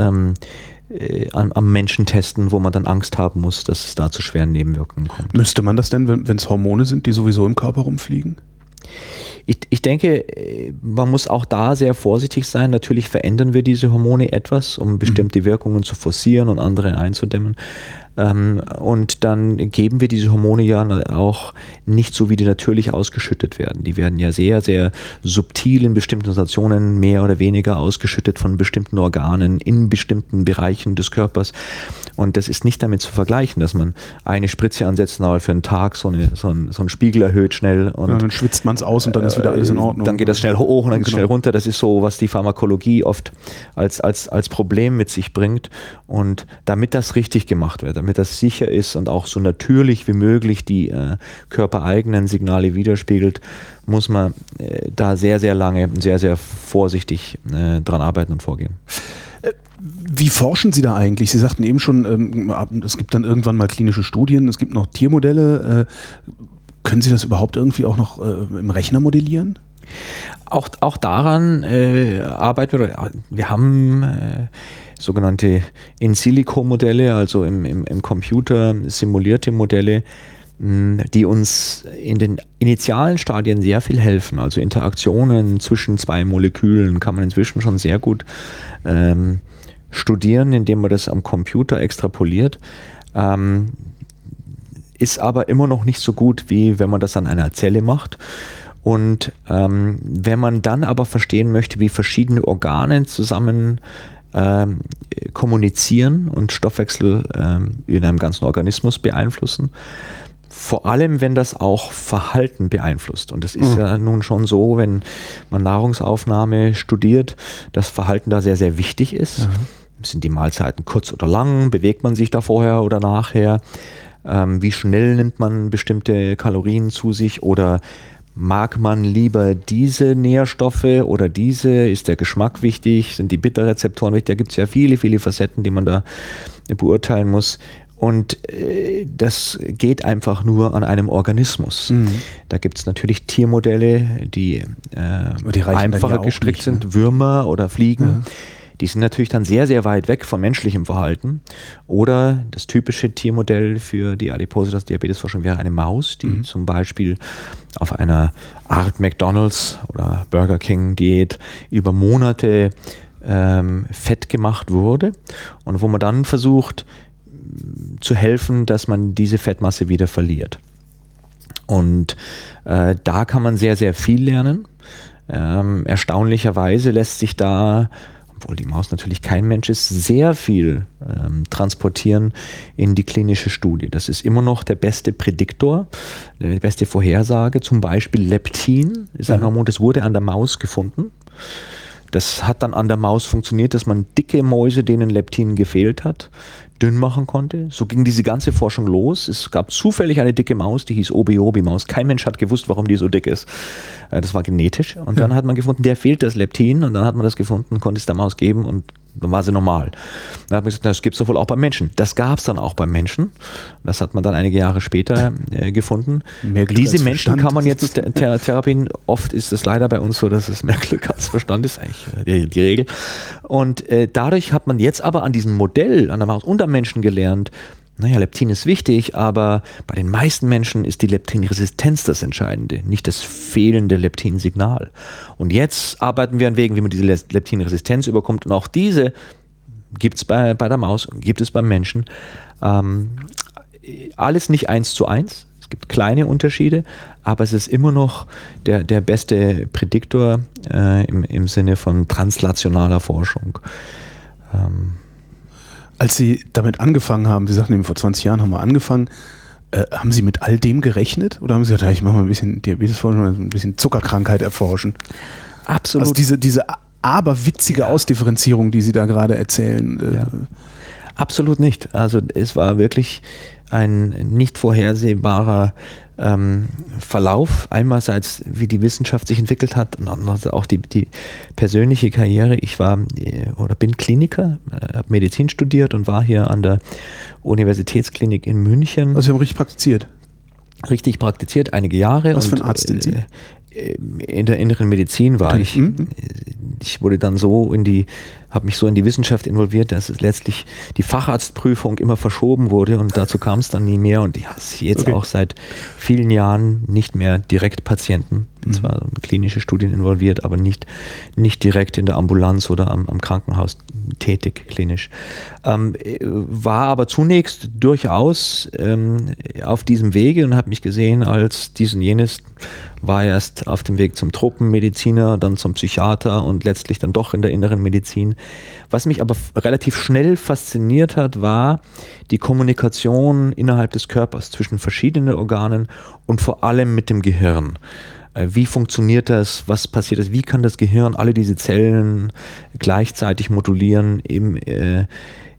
am Menschen testen, wo man dann Angst haben muss, dass es da zu schweren Nebenwirkungen kommt. Müsste man das denn, wenn es Hormone sind, die sowieso im Körper rumfliegen? Ich denke, man muss auch da sehr vorsichtig sein. Natürlich verändern wir diese Hormone etwas, um bestimmte Wirkungen zu forcieren und andere einzudämmen. Und dann geben wir diese Hormone ja auch nicht so, wie die natürlich ausgeschüttet werden. Die werden ja sehr, sehr subtil in bestimmten Situationen mehr oder weniger ausgeschüttet von bestimmten Organen in bestimmten Bereichen des Körpers. Und das ist nicht damit zu vergleichen, dass man eine Spritze ansetzt, aber für einen Tag so einen Spiegel erhöht schnell. Und dann schwitzt man es aus und dann ist wieder alles in Ordnung. Dann geht das schnell hoch und dann geht es schnell runter. Das ist so, was die Pharmakologie oft als Problem mit sich bringt. Und damit das richtig gemacht wird, damit das sicher ist und auch so natürlich wie möglich die körpereigenen Signale widerspiegelt, muss man da sehr, sehr lange und sehr, sehr vorsichtig dran arbeiten und vorgehen. Wie forschen Sie da eigentlich? Sie sagten eben schon, es gibt dann irgendwann mal klinische Studien, es gibt noch Tiermodelle. Können Sie das überhaupt irgendwie auch noch im Rechner modellieren? Auch daran arbeiten wir. Wir haben sogenannte In-Silico-Modelle, also im Computer simulierte Modelle, die uns in den initialen Stadien sehr viel helfen. Also Interaktionen zwischen zwei Molekülen kann man inzwischen schon sehr gut studieren, indem man das am Computer extrapoliert. Ist aber immer noch nicht so gut, wie wenn man das an einer Zelle macht. Und wenn man dann aber verstehen möchte, wie verschiedene Organe zusammen kommunizieren und Stoffwechsel in einem ganzen Organismus beeinflussen, vor allem, wenn das auch Verhalten beeinflusst. Und das ist ja nun schon so, wenn man Nahrungsaufnahme studiert, dass Verhalten da sehr, sehr wichtig ist. Sind die Mahlzeiten kurz oder lang? Bewegt man sich da vorher oder nachher? Wie schnell nimmt man bestimmte Kalorien zu sich? Oder mag man lieber diese Nährstoffe oder diese? Ist der Geschmack wichtig? Sind die Bitterrezeptoren wichtig? Da gibt es ja viele, viele Facetten, die man da beurteilen muss. Und das geht einfach nur an einem Organismus. Da gibt es natürlich Tiermodelle, die einfacher gestrickt sind, Würmer oder Fliegen. Ja. Die sind natürlich dann sehr, sehr weit weg von menschlichem Verhalten. Oder das typische Tiermodell für die Adipositas-Diabetesforschung wäre eine Maus, die zum Beispiel auf einer Art McDonald's oder Burger King Diät über Monate fett gemacht wurde und wo man dann versucht zu helfen, dass man diese Fettmasse wieder verliert. Und da kann man sehr, sehr viel lernen. Erstaunlicherweise lässt sich da, obwohl die Maus natürlich kein Mensch ist, sehr viel transportieren in die klinische Studie. Das ist immer noch der beste Prädiktor, die beste Vorhersage. Zum Beispiel Leptin ist ein Hormon, das wurde an der Maus gefunden. Das hat dann an der Maus funktioniert, dass man dicke Mäuse, denen Leptin gefehlt hat, dünn machen konnte. So ging diese ganze Forschung los. Es gab zufällig eine dicke Maus, die hieß Obi-Obi-Maus. Kein Mensch hat gewusst, warum die so dick ist. Das war genetisch. Und dann hat man gefunden, der fehlt das Leptin. Und dann hat man das gefunden, konnte es der Maus geben und dann war sie normal. Dann hat man gesagt, das gibt es doch wohl auch beim Menschen. Das gab es dann auch beim Menschen. Das hat man dann einige Jahre später gefunden. Diese Menschen kann man jetzt therapien. Oft ist es leider bei uns so, dass es mehr Glück als Verstand ist, eigentlich die Regel. Und dadurch hat man jetzt aber an diesem Modell, an der Maus und am Menschen gelernt, naja, Leptin ist wichtig, aber bei den meisten Menschen ist die Leptinresistenz das Entscheidende, nicht das fehlende Leptinsignal. Und jetzt arbeiten wir an Wegen, wie man diese Leptinresistenz überkommt. Und auch diese gibt es bei der Maus, gibt es beim Menschen. Alles nicht 1:1. Es gibt kleine Unterschiede, aber es ist immer noch der beste Prädiktor im Sinne von translationaler Forschung. Als Sie damit angefangen haben, Sie sagten eben, vor 20 Jahren haben wir angefangen, haben Sie mit all dem gerechnet? Oder haben Sie gesagt, ich mache mal ein bisschen Diabetesforschung, ein bisschen Zuckerkrankheit erforschen? Absolut. Also diese aberwitzige Ausdifferenzierung, die Sie da gerade erzählen. Ja. Absolut nicht. Also es war wirklich ein nicht vorhersehbarer Verlauf. Einerseits, wie die Wissenschaft sich entwickelt hat und andererseits auch die persönliche Karriere. Ich war oder bin Kliniker, habe Medizin studiert und war hier an der Universitätsklinik in München. Also Sie haben richtig praktiziert? Richtig praktiziert, einige Jahre. Was für ein Arzt sind Sie? In der inneren Medizin war ich. Ich wurde dann habe mich so in die Wissenschaft involviert, dass es letztlich die Facharztprüfung immer verschoben wurde und dazu kam es dann nie mehr und ich habe jetzt auch seit vielen Jahren nicht mehr direkt Patienten, zwar in klinische Studien involviert, aber nicht direkt in der Ambulanz oder am Krankenhaus tätig, klinisch. War aber zunächst durchaus auf diesem Wege und habe mich gesehen als dies und jenes, war erst auf dem Weg zum Tropenmediziner, dann zum Psychiater und letztlich dann doch in der inneren Medizin. Was mich aber relativ schnell fasziniert hat, war die Kommunikation innerhalb des Körpers zwischen verschiedenen Organen und vor allem mit dem Gehirn. Wie funktioniert das? Was passiert das? Wie kann das Gehirn alle diese Zellen gleichzeitig modulieren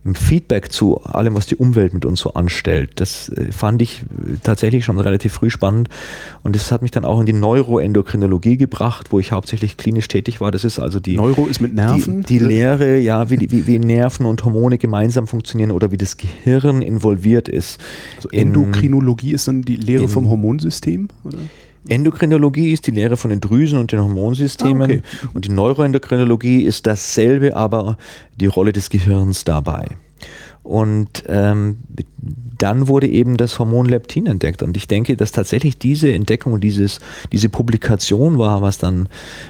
Feedback zu allem, was die Umwelt mit uns so anstellt. Das fand ich tatsächlich schon relativ früh spannend und das hat mich dann auch in die Neuroendokrinologie gebracht, wo ich hauptsächlich klinisch tätig war. Das ist also die Neuro ist mit Nerven? Die Lehre, ja, wie Nerven und Hormone gemeinsam funktionieren oder wie das Gehirn involviert ist. Also Endokrinologie ist dann die Lehre vom Hormonsystem, oder? Endokrinologie ist die Lehre von den Drüsen und den Hormonsystemen okay. Und die Neuroendokrinologie ist dasselbe, aber die Rolle des Gehirns dabei. Und dann wurde eben das Hormon Leptin entdeckt. Und ich denke, dass tatsächlich diese Entdeckung, diese Publikation war, was dann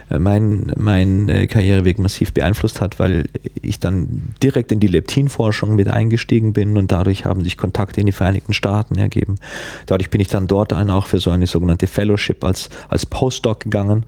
mein Karriereweg massiv beeinflusst hat, weil ich dann direkt in die Leptinforschung mit eingestiegen bin und dadurch haben sich Kontakte in die Vereinigten Staaten ergeben. Dadurch bin ich dann dort auch für so eine sogenannte Fellowship als Postdoc gegangen.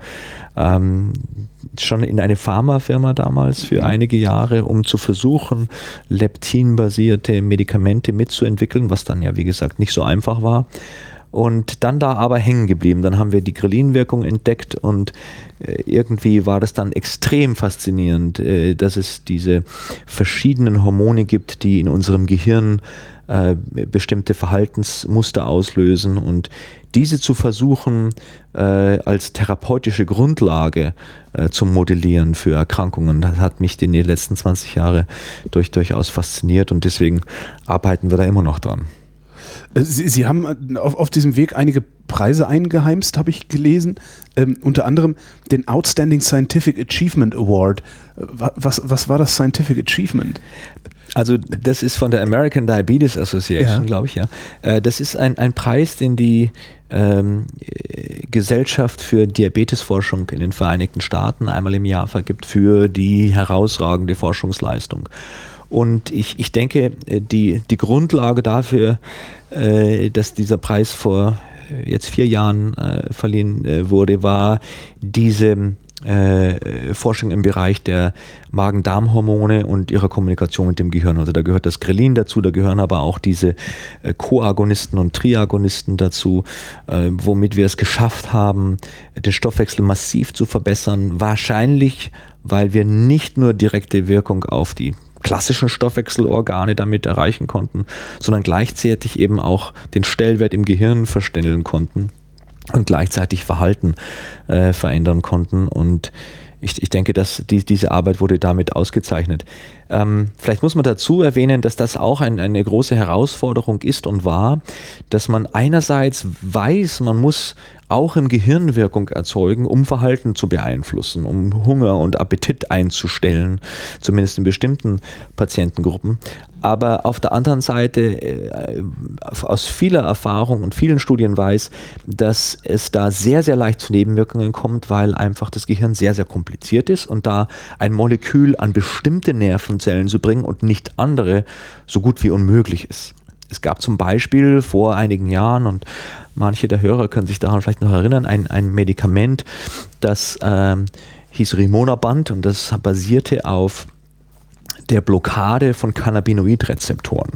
Schon in eine Pharmafirma damals für einige Jahre, um zu versuchen, leptinbasierte Medikamente mitzuentwickeln, was dann ja wie gesagt nicht so einfach war. Und dann da aber hängen geblieben. Dann haben wir die Ghrelin-Wirkung entdeckt und irgendwie war das dann extrem faszinierend, dass es diese verschiedenen Hormone gibt, die in unserem Gehirn bestimmte Verhaltensmuster auslösen und diese zu versuchen, als therapeutische Grundlage zu modellieren für Erkrankungen. Das hat mich in den letzten 20 Jahren durchaus fasziniert und deswegen arbeiten wir da immer noch dran. Sie haben auf diesem Weg einige Preise eingeheimst, habe ich gelesen. Unter anderem den Outstanding Scientific Achievement Award. Was war das Scientific Achievement? Also das ist von der American Diabetes Association, glaube ich, ja. Das ist ein Preis, den die Gesellschaft für Diabetesforschung in den Vereinigten Staaten einmal im Jahr vergibt für die herausragende Forschungsleistung. Und ich denke, die Grundlage dafür, dass dieser Preis vor jetzt 4 Jahren verliehen wurde, war diese Forschung im Bereich der Magen-Darm-Hormone und ihrer Kommunikation mit dem Gehirn. Also da gehört das Ghrelin dazu, da gehören aber auch diese Koagonisten und Triagonisten dazu, womit wir es geschafft haben, den Stoffwechsel massiv zu verbessern. Wahrscheinlich, weil wir nicht nur direkte Wirkung auf die klassischen Stoffwechselorgane damit erreichen konnten, sondern gleichzeitig eben auch den Stellwert im Gehirn verstellen konnten und gleichzeitig Verhalten verändern konnten. Und ich denke, dass diese Arbeit wurde damit ausgezeichnet. Vielleicht muss man dazu erwähnen, dass das auch eine große Herausforderung ist und war, dass man einerseits weiß, man muss auch im Gehirn Wirkung erzeugen, um Verhalten zu beeinflussen, um Hunger und Appetit einzustellen, zumindest in bestimmten Patientengruppen. Aber auf der anderen Seite aus vieler Erfahrung und vielen Studien weiß, dass es da sehr, sehr leicht zu Nebenwirkungen kommt, weil einfach das Gehirn sehr, sehr kompliziert ist und da ein Molekül an bestimmte Nervenzellen zu bringen und nicht andere so gut wie unmöglich ist. Es gab zum Beispiel vor einigen Jahren, und manche der Hörer können sich daran vielleicht noch erinnern, ein Medikament, das hieß Rimonabant und das basierte auf der Blockade von Cannabinoidrezeptoren.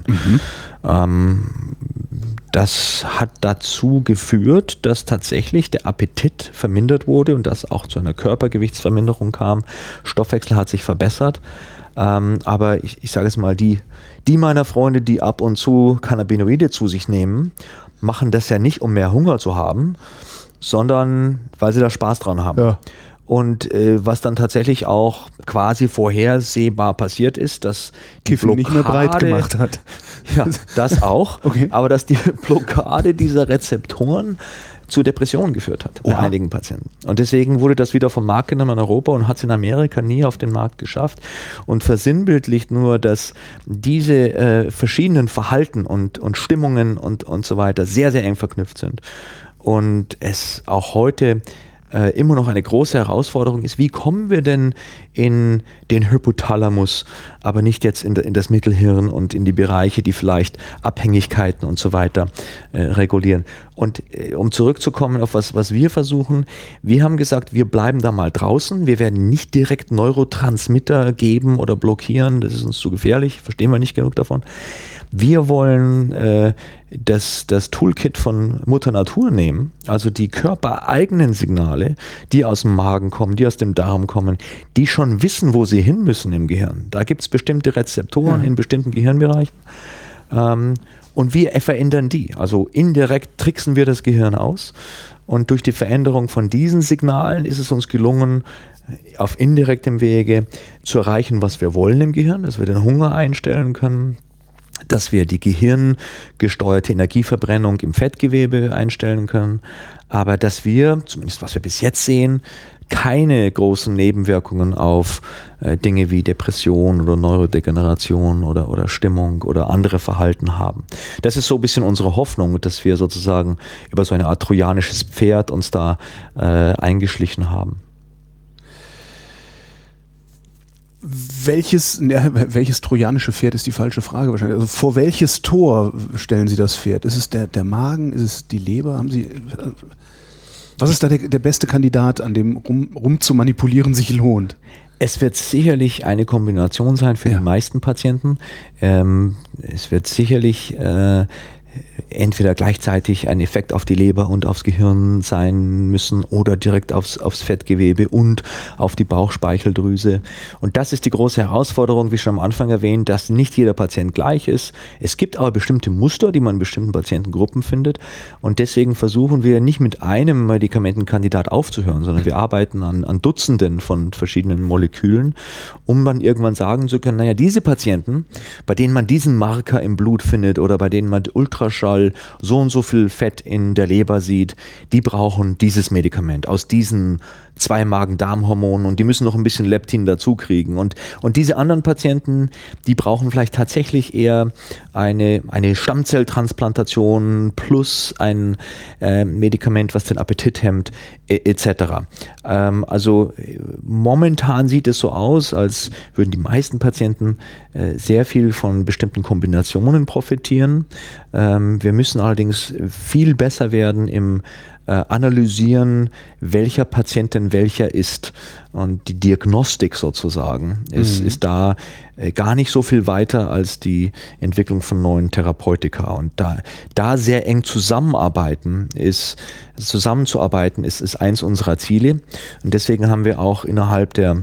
Das hat dazu geführt, dass tatsächlich der Appetit vermindert wurde und dass auch zu einer Körpergewichtsverminderung kam. Stoffwechsel hat sich verbessert. Aber ich sage es mal, die meiner Freunde, die ab und zu Cannabinoide zu sich nehmen, machen das ja nicht, um mehr Hunger zu haben, sondern weil sie da Spaß dran haben. Ja. Und was dann tatsächlich auch quasi vorhersehbar passiert ist, dass die Kiffen nicht mehr breit gemacht hat. Ja, das auch. Okay. Aber dass die Blockade dieser Rezeptoren zu Depressionen geführt hat bei einigen Patienten. Und deswegen wurde das wieder vom Markt genommen in Europa und hat es in Amerika nie auf den Markt geschafft und versinnbildlicht nur, dass diese verschiedenen Verhalten und Stimmungen und so weiter sehr, sehr eng verknüpft sind. Und es auch heute immer noch eine große Herausforderung ist, wie kommen wir denn in den Hypothalamus, aber nicht jetzt in das Mittelhirn und in die Bereiche, die vielleicht Abhängigkeiten und so weiter regulieren. Und um zurückzukommen auf was wir versuchen, wir haben gesagt, wir bleiben da mal draußen, wir werden nicht direkt Neurotransmitter geben oder blockieren, das ist uns zu gefährlich, verstehen wir nicht genug davon. Wir wollen das Toolkit von Mutter Natur nehmen, also die körpereigenen Signale, die aus dem Magen kommen, die aus dem Darm kommen, die schon wissen, wo sie hin müssen im Gehirn. Da gibt es bestimmte Rezeptoren in bestimmten Gehirnbereichen. Und wir verändern die. Also indirekt tricksen wir das Gehirn aus. Und durch die Veränderung von diesen Signalen ist es uns gelungen, auf indirektem Wege zu erreichen, was wir wollen im Gehirn, dass wir den Hunger einstellen können, dass wir die gehirngesteuerte Energieverbrennung im Fettgewebe einstellen können, aber dass wir, zumindest was wir bis jetzt sehen, keine großen Nebenwirkungen auf Dinge wie Depression oder Neurodegeneration oder Stimmung oder andere Verhalten haben. Das ist so ein bisschen unsere Hoffnung, dass wir sozusagen über so eine Art trojanisches Pferd uns da eingeschlichen haben. Welches trojanische Pferd ist die falsche Frage wahrscheinlich. Also vor welches Tor stellen Sie das Pferd? Ist es der Magen? Ist es die Leber? Was ist da der beste Kandidat, an dem rum zu manipulieren sich lohnt? Es wird sicherlich eine Kombination sein für die meisten Patienten. Es wird sicherlich entweder gleichzeitig ein Effekt auf die Leber und aufs Gehirn sein müssen oder direkt aufs Fettgewebe und auf die Bauchspeicheldrüse. Und das ist die große Herausforderung, wie schon am Anfang erwähnt, dass nicht jeder Patient gleich ist. Es gibt aber bestimmte Muster, die man in bestimmten Patientengruppen findet. Und deswegen versuchen wir nicht mit einem Medikamentenkandidat aufzuhören, sondern wir arbeiten an Dutzenden von verschiedenen Molekülen, um dann irgendwann sagen zu können, naja, diese Patienten, bei denen man diesen Marker im Blut findet oder bei denen man Ultraschall so und so viel Fett in der Leber sieht, die brauchen dieses Medikament aus diesen 2 Magen-Darm-Hormonen und die müssen noch ein bisschen Leptin dazu kriegen. Und diese anderen Patienten, die brauchen vielleicht tatsächlich eher eine Stammzelltransplantation plus ein Medikament, was den Appetit hemmt, etc. Also momentan sieht es so aus, als würden die meisten Patienten sehr viel von bestimmten Kombinationen profitieren. Wir müssen allerdings viel besser werden im analysieren, welcher Patient denn welcher ist. Und die Diagnostik sozusagen ist da gar nicht so viel weiter als die Entwicklung von neuen Therapeutika. Und da sehr eng zusammenzuarbeiten ist eins unserer Ziele. Und deswegen haben wir auch innerhalb der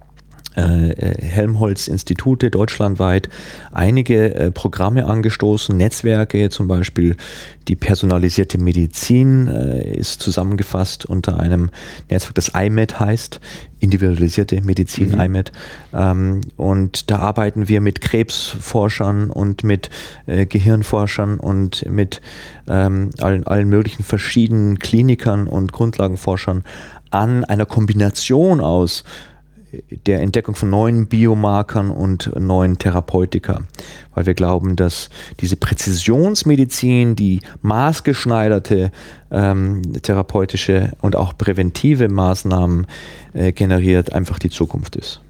Helmholtz-Institute deutschlandweit einige Programme angestoßen, Netzwerke, zum Beispiel die personalisierte Medizin ist zusammengefasst unter einem Netzwerk, das IMED heißt, individualisierte Medizin, IMED. Und da arbeiten wir mit Krebsforschern und mit Gehirnforschern und mit allen möglichen verschiedenen Klinikern und Grundlagenforschern an einer Kombination aus der Entdeckung von neuen Biomarkern und neuen Therapeutika, weil wir glauben, dass diese Präzisionsmedizin, die maßgeschneiderte therapeutische und auch präventive Maßnahmen generiert, einfach die Zukunft ist.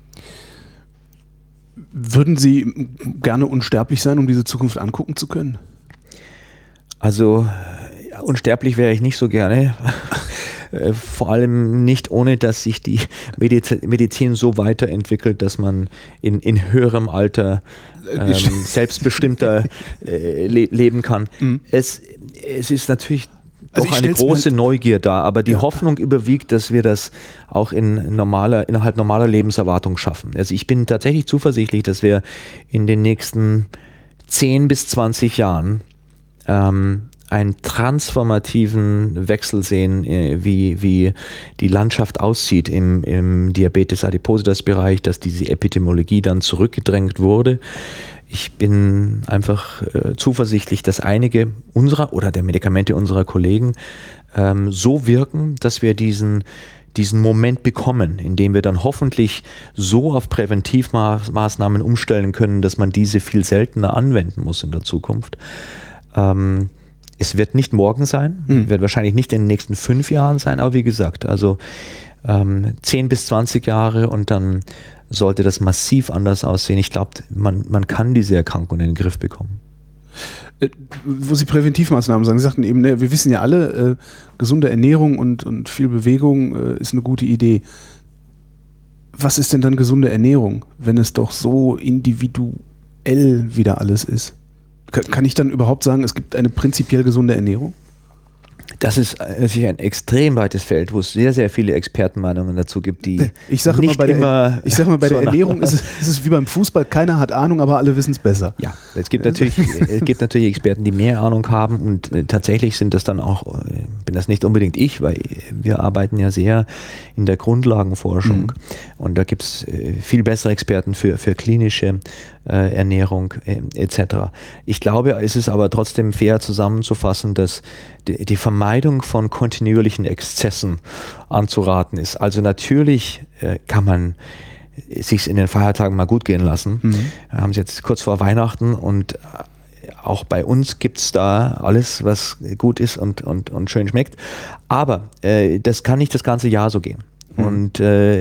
Würden Sie gerne unsterblich sein, um diese Zukunft angucken zu können? Also unsterblich wäre ich nicht so gerne. Vor allem nicht, ohne dass sich die Medizin so weiterentwickelt, dass man in höherem Alter selbstbestimmter leben kann. Es ist natürlich doch eine große Neugier da, aber die Hoffnung überwiegt, dass wir das auch innerhalb normaler Lebenserwartung schaffen. Also ich bin tatsächlich zuversichtlich, dass wir in den nächsten 10 bis 20 Jahren einen transformativen Wechsel sehen, wie die Landschaft aussieht im Diabetes adipositas Bereich, dass diese Epidemiologie dann zurückgedrängt wurde. Ich bin einfach zuversichtlich, dass einige unserer oder der Medikamente unserer Kollegen so wirken, dass wir diesen Moment bekommen, in dem wir dann hoffentlich so auf Präventivmaßnahmen umstellen können, dass man diese viel seltener anwenden muss in der Zukunft. Es wird nicht morgen sein, wird wahrscheinlich nicht in den nächsten 5 Jahren sein, aber wie gesagt, also 10 bis 20 Jahre und dann sollte das massiv anders aussehen. Ich glaube, man kann diese Erkrankung in den Griff bekommen. Wo Sie Präventivmaßnahmen sagen, Sie sagten eben, wir wissen ja alle, gesunde Ernährung und viel Bewegung ist eine gute Idee. Was ist denn dann gesunde Ernährung, wenn es doch so individuell wieder alles ist? Kann ich dann überhaupt sagen, es gibt eine prinzipiell gesunde Ernährung? Das ist sicher ein extrem weites Feld, wo es sehr, sehr viele Expertenmeinungen dazu gibt, die ich sage immer, bei der Ernährung ist es wie beim Fußball, keiner hat Ahnung, aber alle wissen es besser. Ja, es gibt natürlich Experten, die mehr Ahnung haben und tatsächlich sind das dann auch, bin das nicht unbedingt ich, weil wir arbeiten ja sehr in der Grundlagenforschung und da gibt es viel bessere Experten für klinische Ernährung etc. Ich glaube, es ist aber trotzdem fair zusammenzufassen, dass die Vermeidung von kontinuierlichen Exzessen anzuraten ist. Also natürlich kann man sich in den Feiertagen mal gut gehen lassen. Wir haben es jetzt kurz vor Weihnachten und auch bei uns gibt es da alles, was gut ist und schön schmeckt. Aber das kann nicht das ganze Jahr so gehen. Und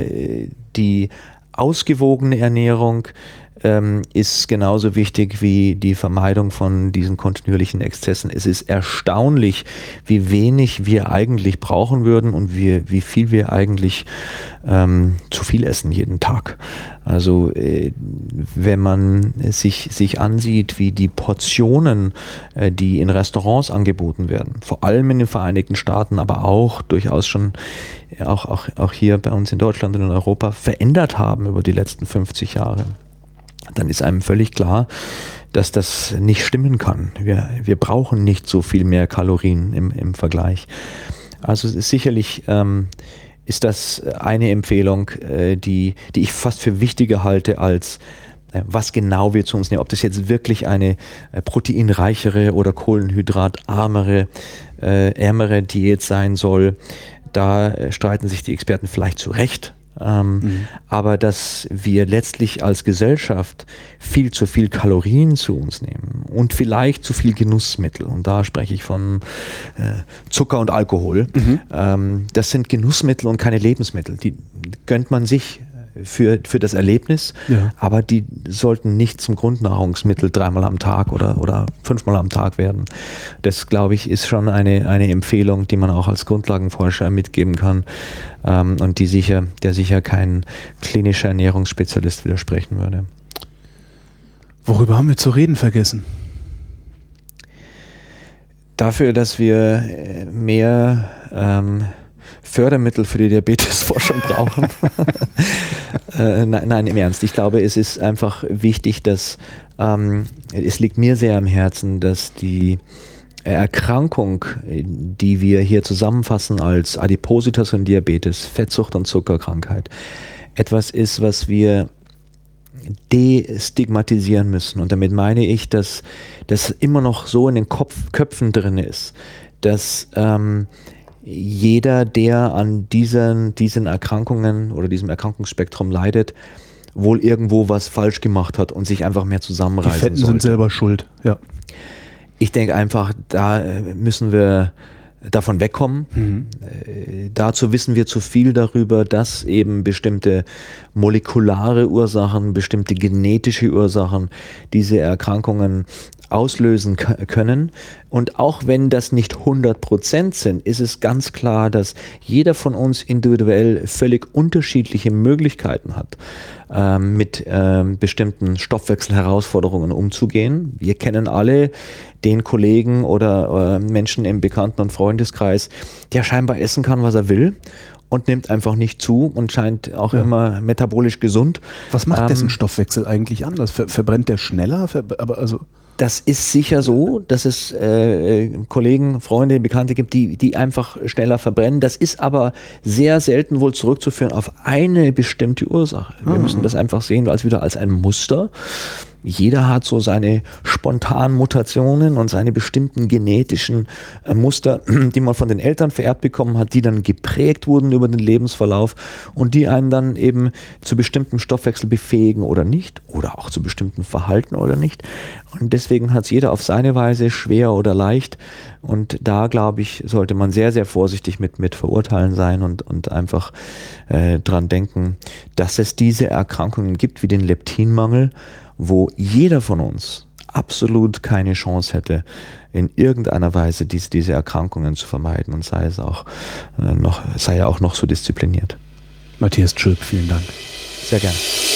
die ausgewogene Ernährung ist genauso wichtig wie die Vermeidung von diesen kontinuierlichen Exzessen. Es ist erstaunlich, wie wenig wir eigentlich brauchen würden und wie viel wir eigentlich zu viel essen jeden Tag. Also wenn man sich ansieht, wie die Portionen, die in Restaurants angeboten werden, vor allem in den Vereinigten Staaten, aber auch durchaus schon auch hier bei uns in Deutschland und in Europa verändert haben über die letzten 50 Jahre, dann ist einem völlig klar, dass das nicht stimmen kann. Wir brauchen nicht so viel mehr Kalorien im Vergleich. Also sicherlich ist das eine Empfehlung, die ich fast für wichtiger halte als was genau wir zu uns nehmen. Ob das jetzt wirklich eine proteinreichere oder kohlenhydratarmere, ärmere Diät sein soll, da streiten sich die Experten vielleicht zu Recht. Aber dass wir letztlich als Gesellschaft viel zu viel Kalorien zu uns nehmen und vielleicht zu viel Genussmittel, und da spreche ich von Zucker und Alkohol, das sind Genussmittel und keine Lebensmittel, die gönnt man sich für das Erlebnis, aber die sollten nicht zum Grundnahrungsmittel 3-mal am Tag oder 5-mal am Tag werden. Das, glaube ich, ist schon eine Empfehlung, die man auch als Grundlagenforscher mitgeben kann und der sicher kein klinischer Ernährungsspezialist widersprechen würde. Worüber haben wir zu reden vergessen? Dafür, dass wir mehr Fördermittel für die Diabetesforschung brauchen. Nein, im Ernst. Ich glaube, es ist einfach wichtig, dass es liegt mir sehr am Herzen, dass die Erkrankung, die wir hier zusammenfassen als Adipositas und Diabetes, Fettsucht und Zuckerkrankheit, etwas ist, was wir destigmatisieren müssen. Und damit meine ich, dass das immer noch so in den Köpfen drin ist, dass jeder, der an diesen Erkrankungen oder diesem Erkrankungsspektrum leidet, wohl irgendwo was falsch gemacht hat und sich einfach mehr zusammenreißen sollte. Die Fetten sind selber schuld, ja. Ich denke einfach, da müssen wir davon wegkommen. Dazu wissen wir zu viel darüber, dass eben bestimmte molekulare Ursachen, bestimmte genetische Ursachen diese Erkrankungen auslösen können. Und auch wenn das nicht 100% sind, ist es ganz klar, dass jeder von uns individuell völlig unterschiedliche Möglichkeiten hat, mit bestimmten Stoffwechselherausforderungen umzugehen. Wir kennen alle den Kollegen oder Menschen im Bekannten- und Freundeskreis, der scheinbar essen kann, was er will und nimmt einfach nicht zu und scheint auch immer metabolisch gesund. Was macht dessen Stoffwechsel eigentlich anders? Verbrennt der schneller? Das ist sicher so, dass es Kollegen, Freunde, Bekannte gibt, die einfach schneller verbrennen. Das ist aber sehr selten wohl zurückzuführen auf eine bestimmte Ursache. Wir müssen das einfach sehen als ein Muster. Jeder hat so seine spontanen Mutationen und seine bestimmten genetischen Muster, die man von den Eltern vererbt bekommen hat, die dann geprägt wurden über den Lebensverlauf und die einen dann eben zu bestimmtem Stoffwechsel befähigen oder nicht oder auch zu bestimmten Verhalten oder nicht. Und deswegen hat es jeder auf seine Weise, schwer oder leicht. Und da, glaube ich, sollte man sehr, sehr vorsichtig mit Verurteilen sein und einfach dran denken, dass es diese Erkrankungen gibt wie den Leptinmangel, wo jeder von uns absolut keine Chance hätte, in irgendeiner Weise diese Erkrankungen zu vermeiden und sei er auch noch so diszipliniert. Matthias Tschöp, vielen Dank. Sehr gerne.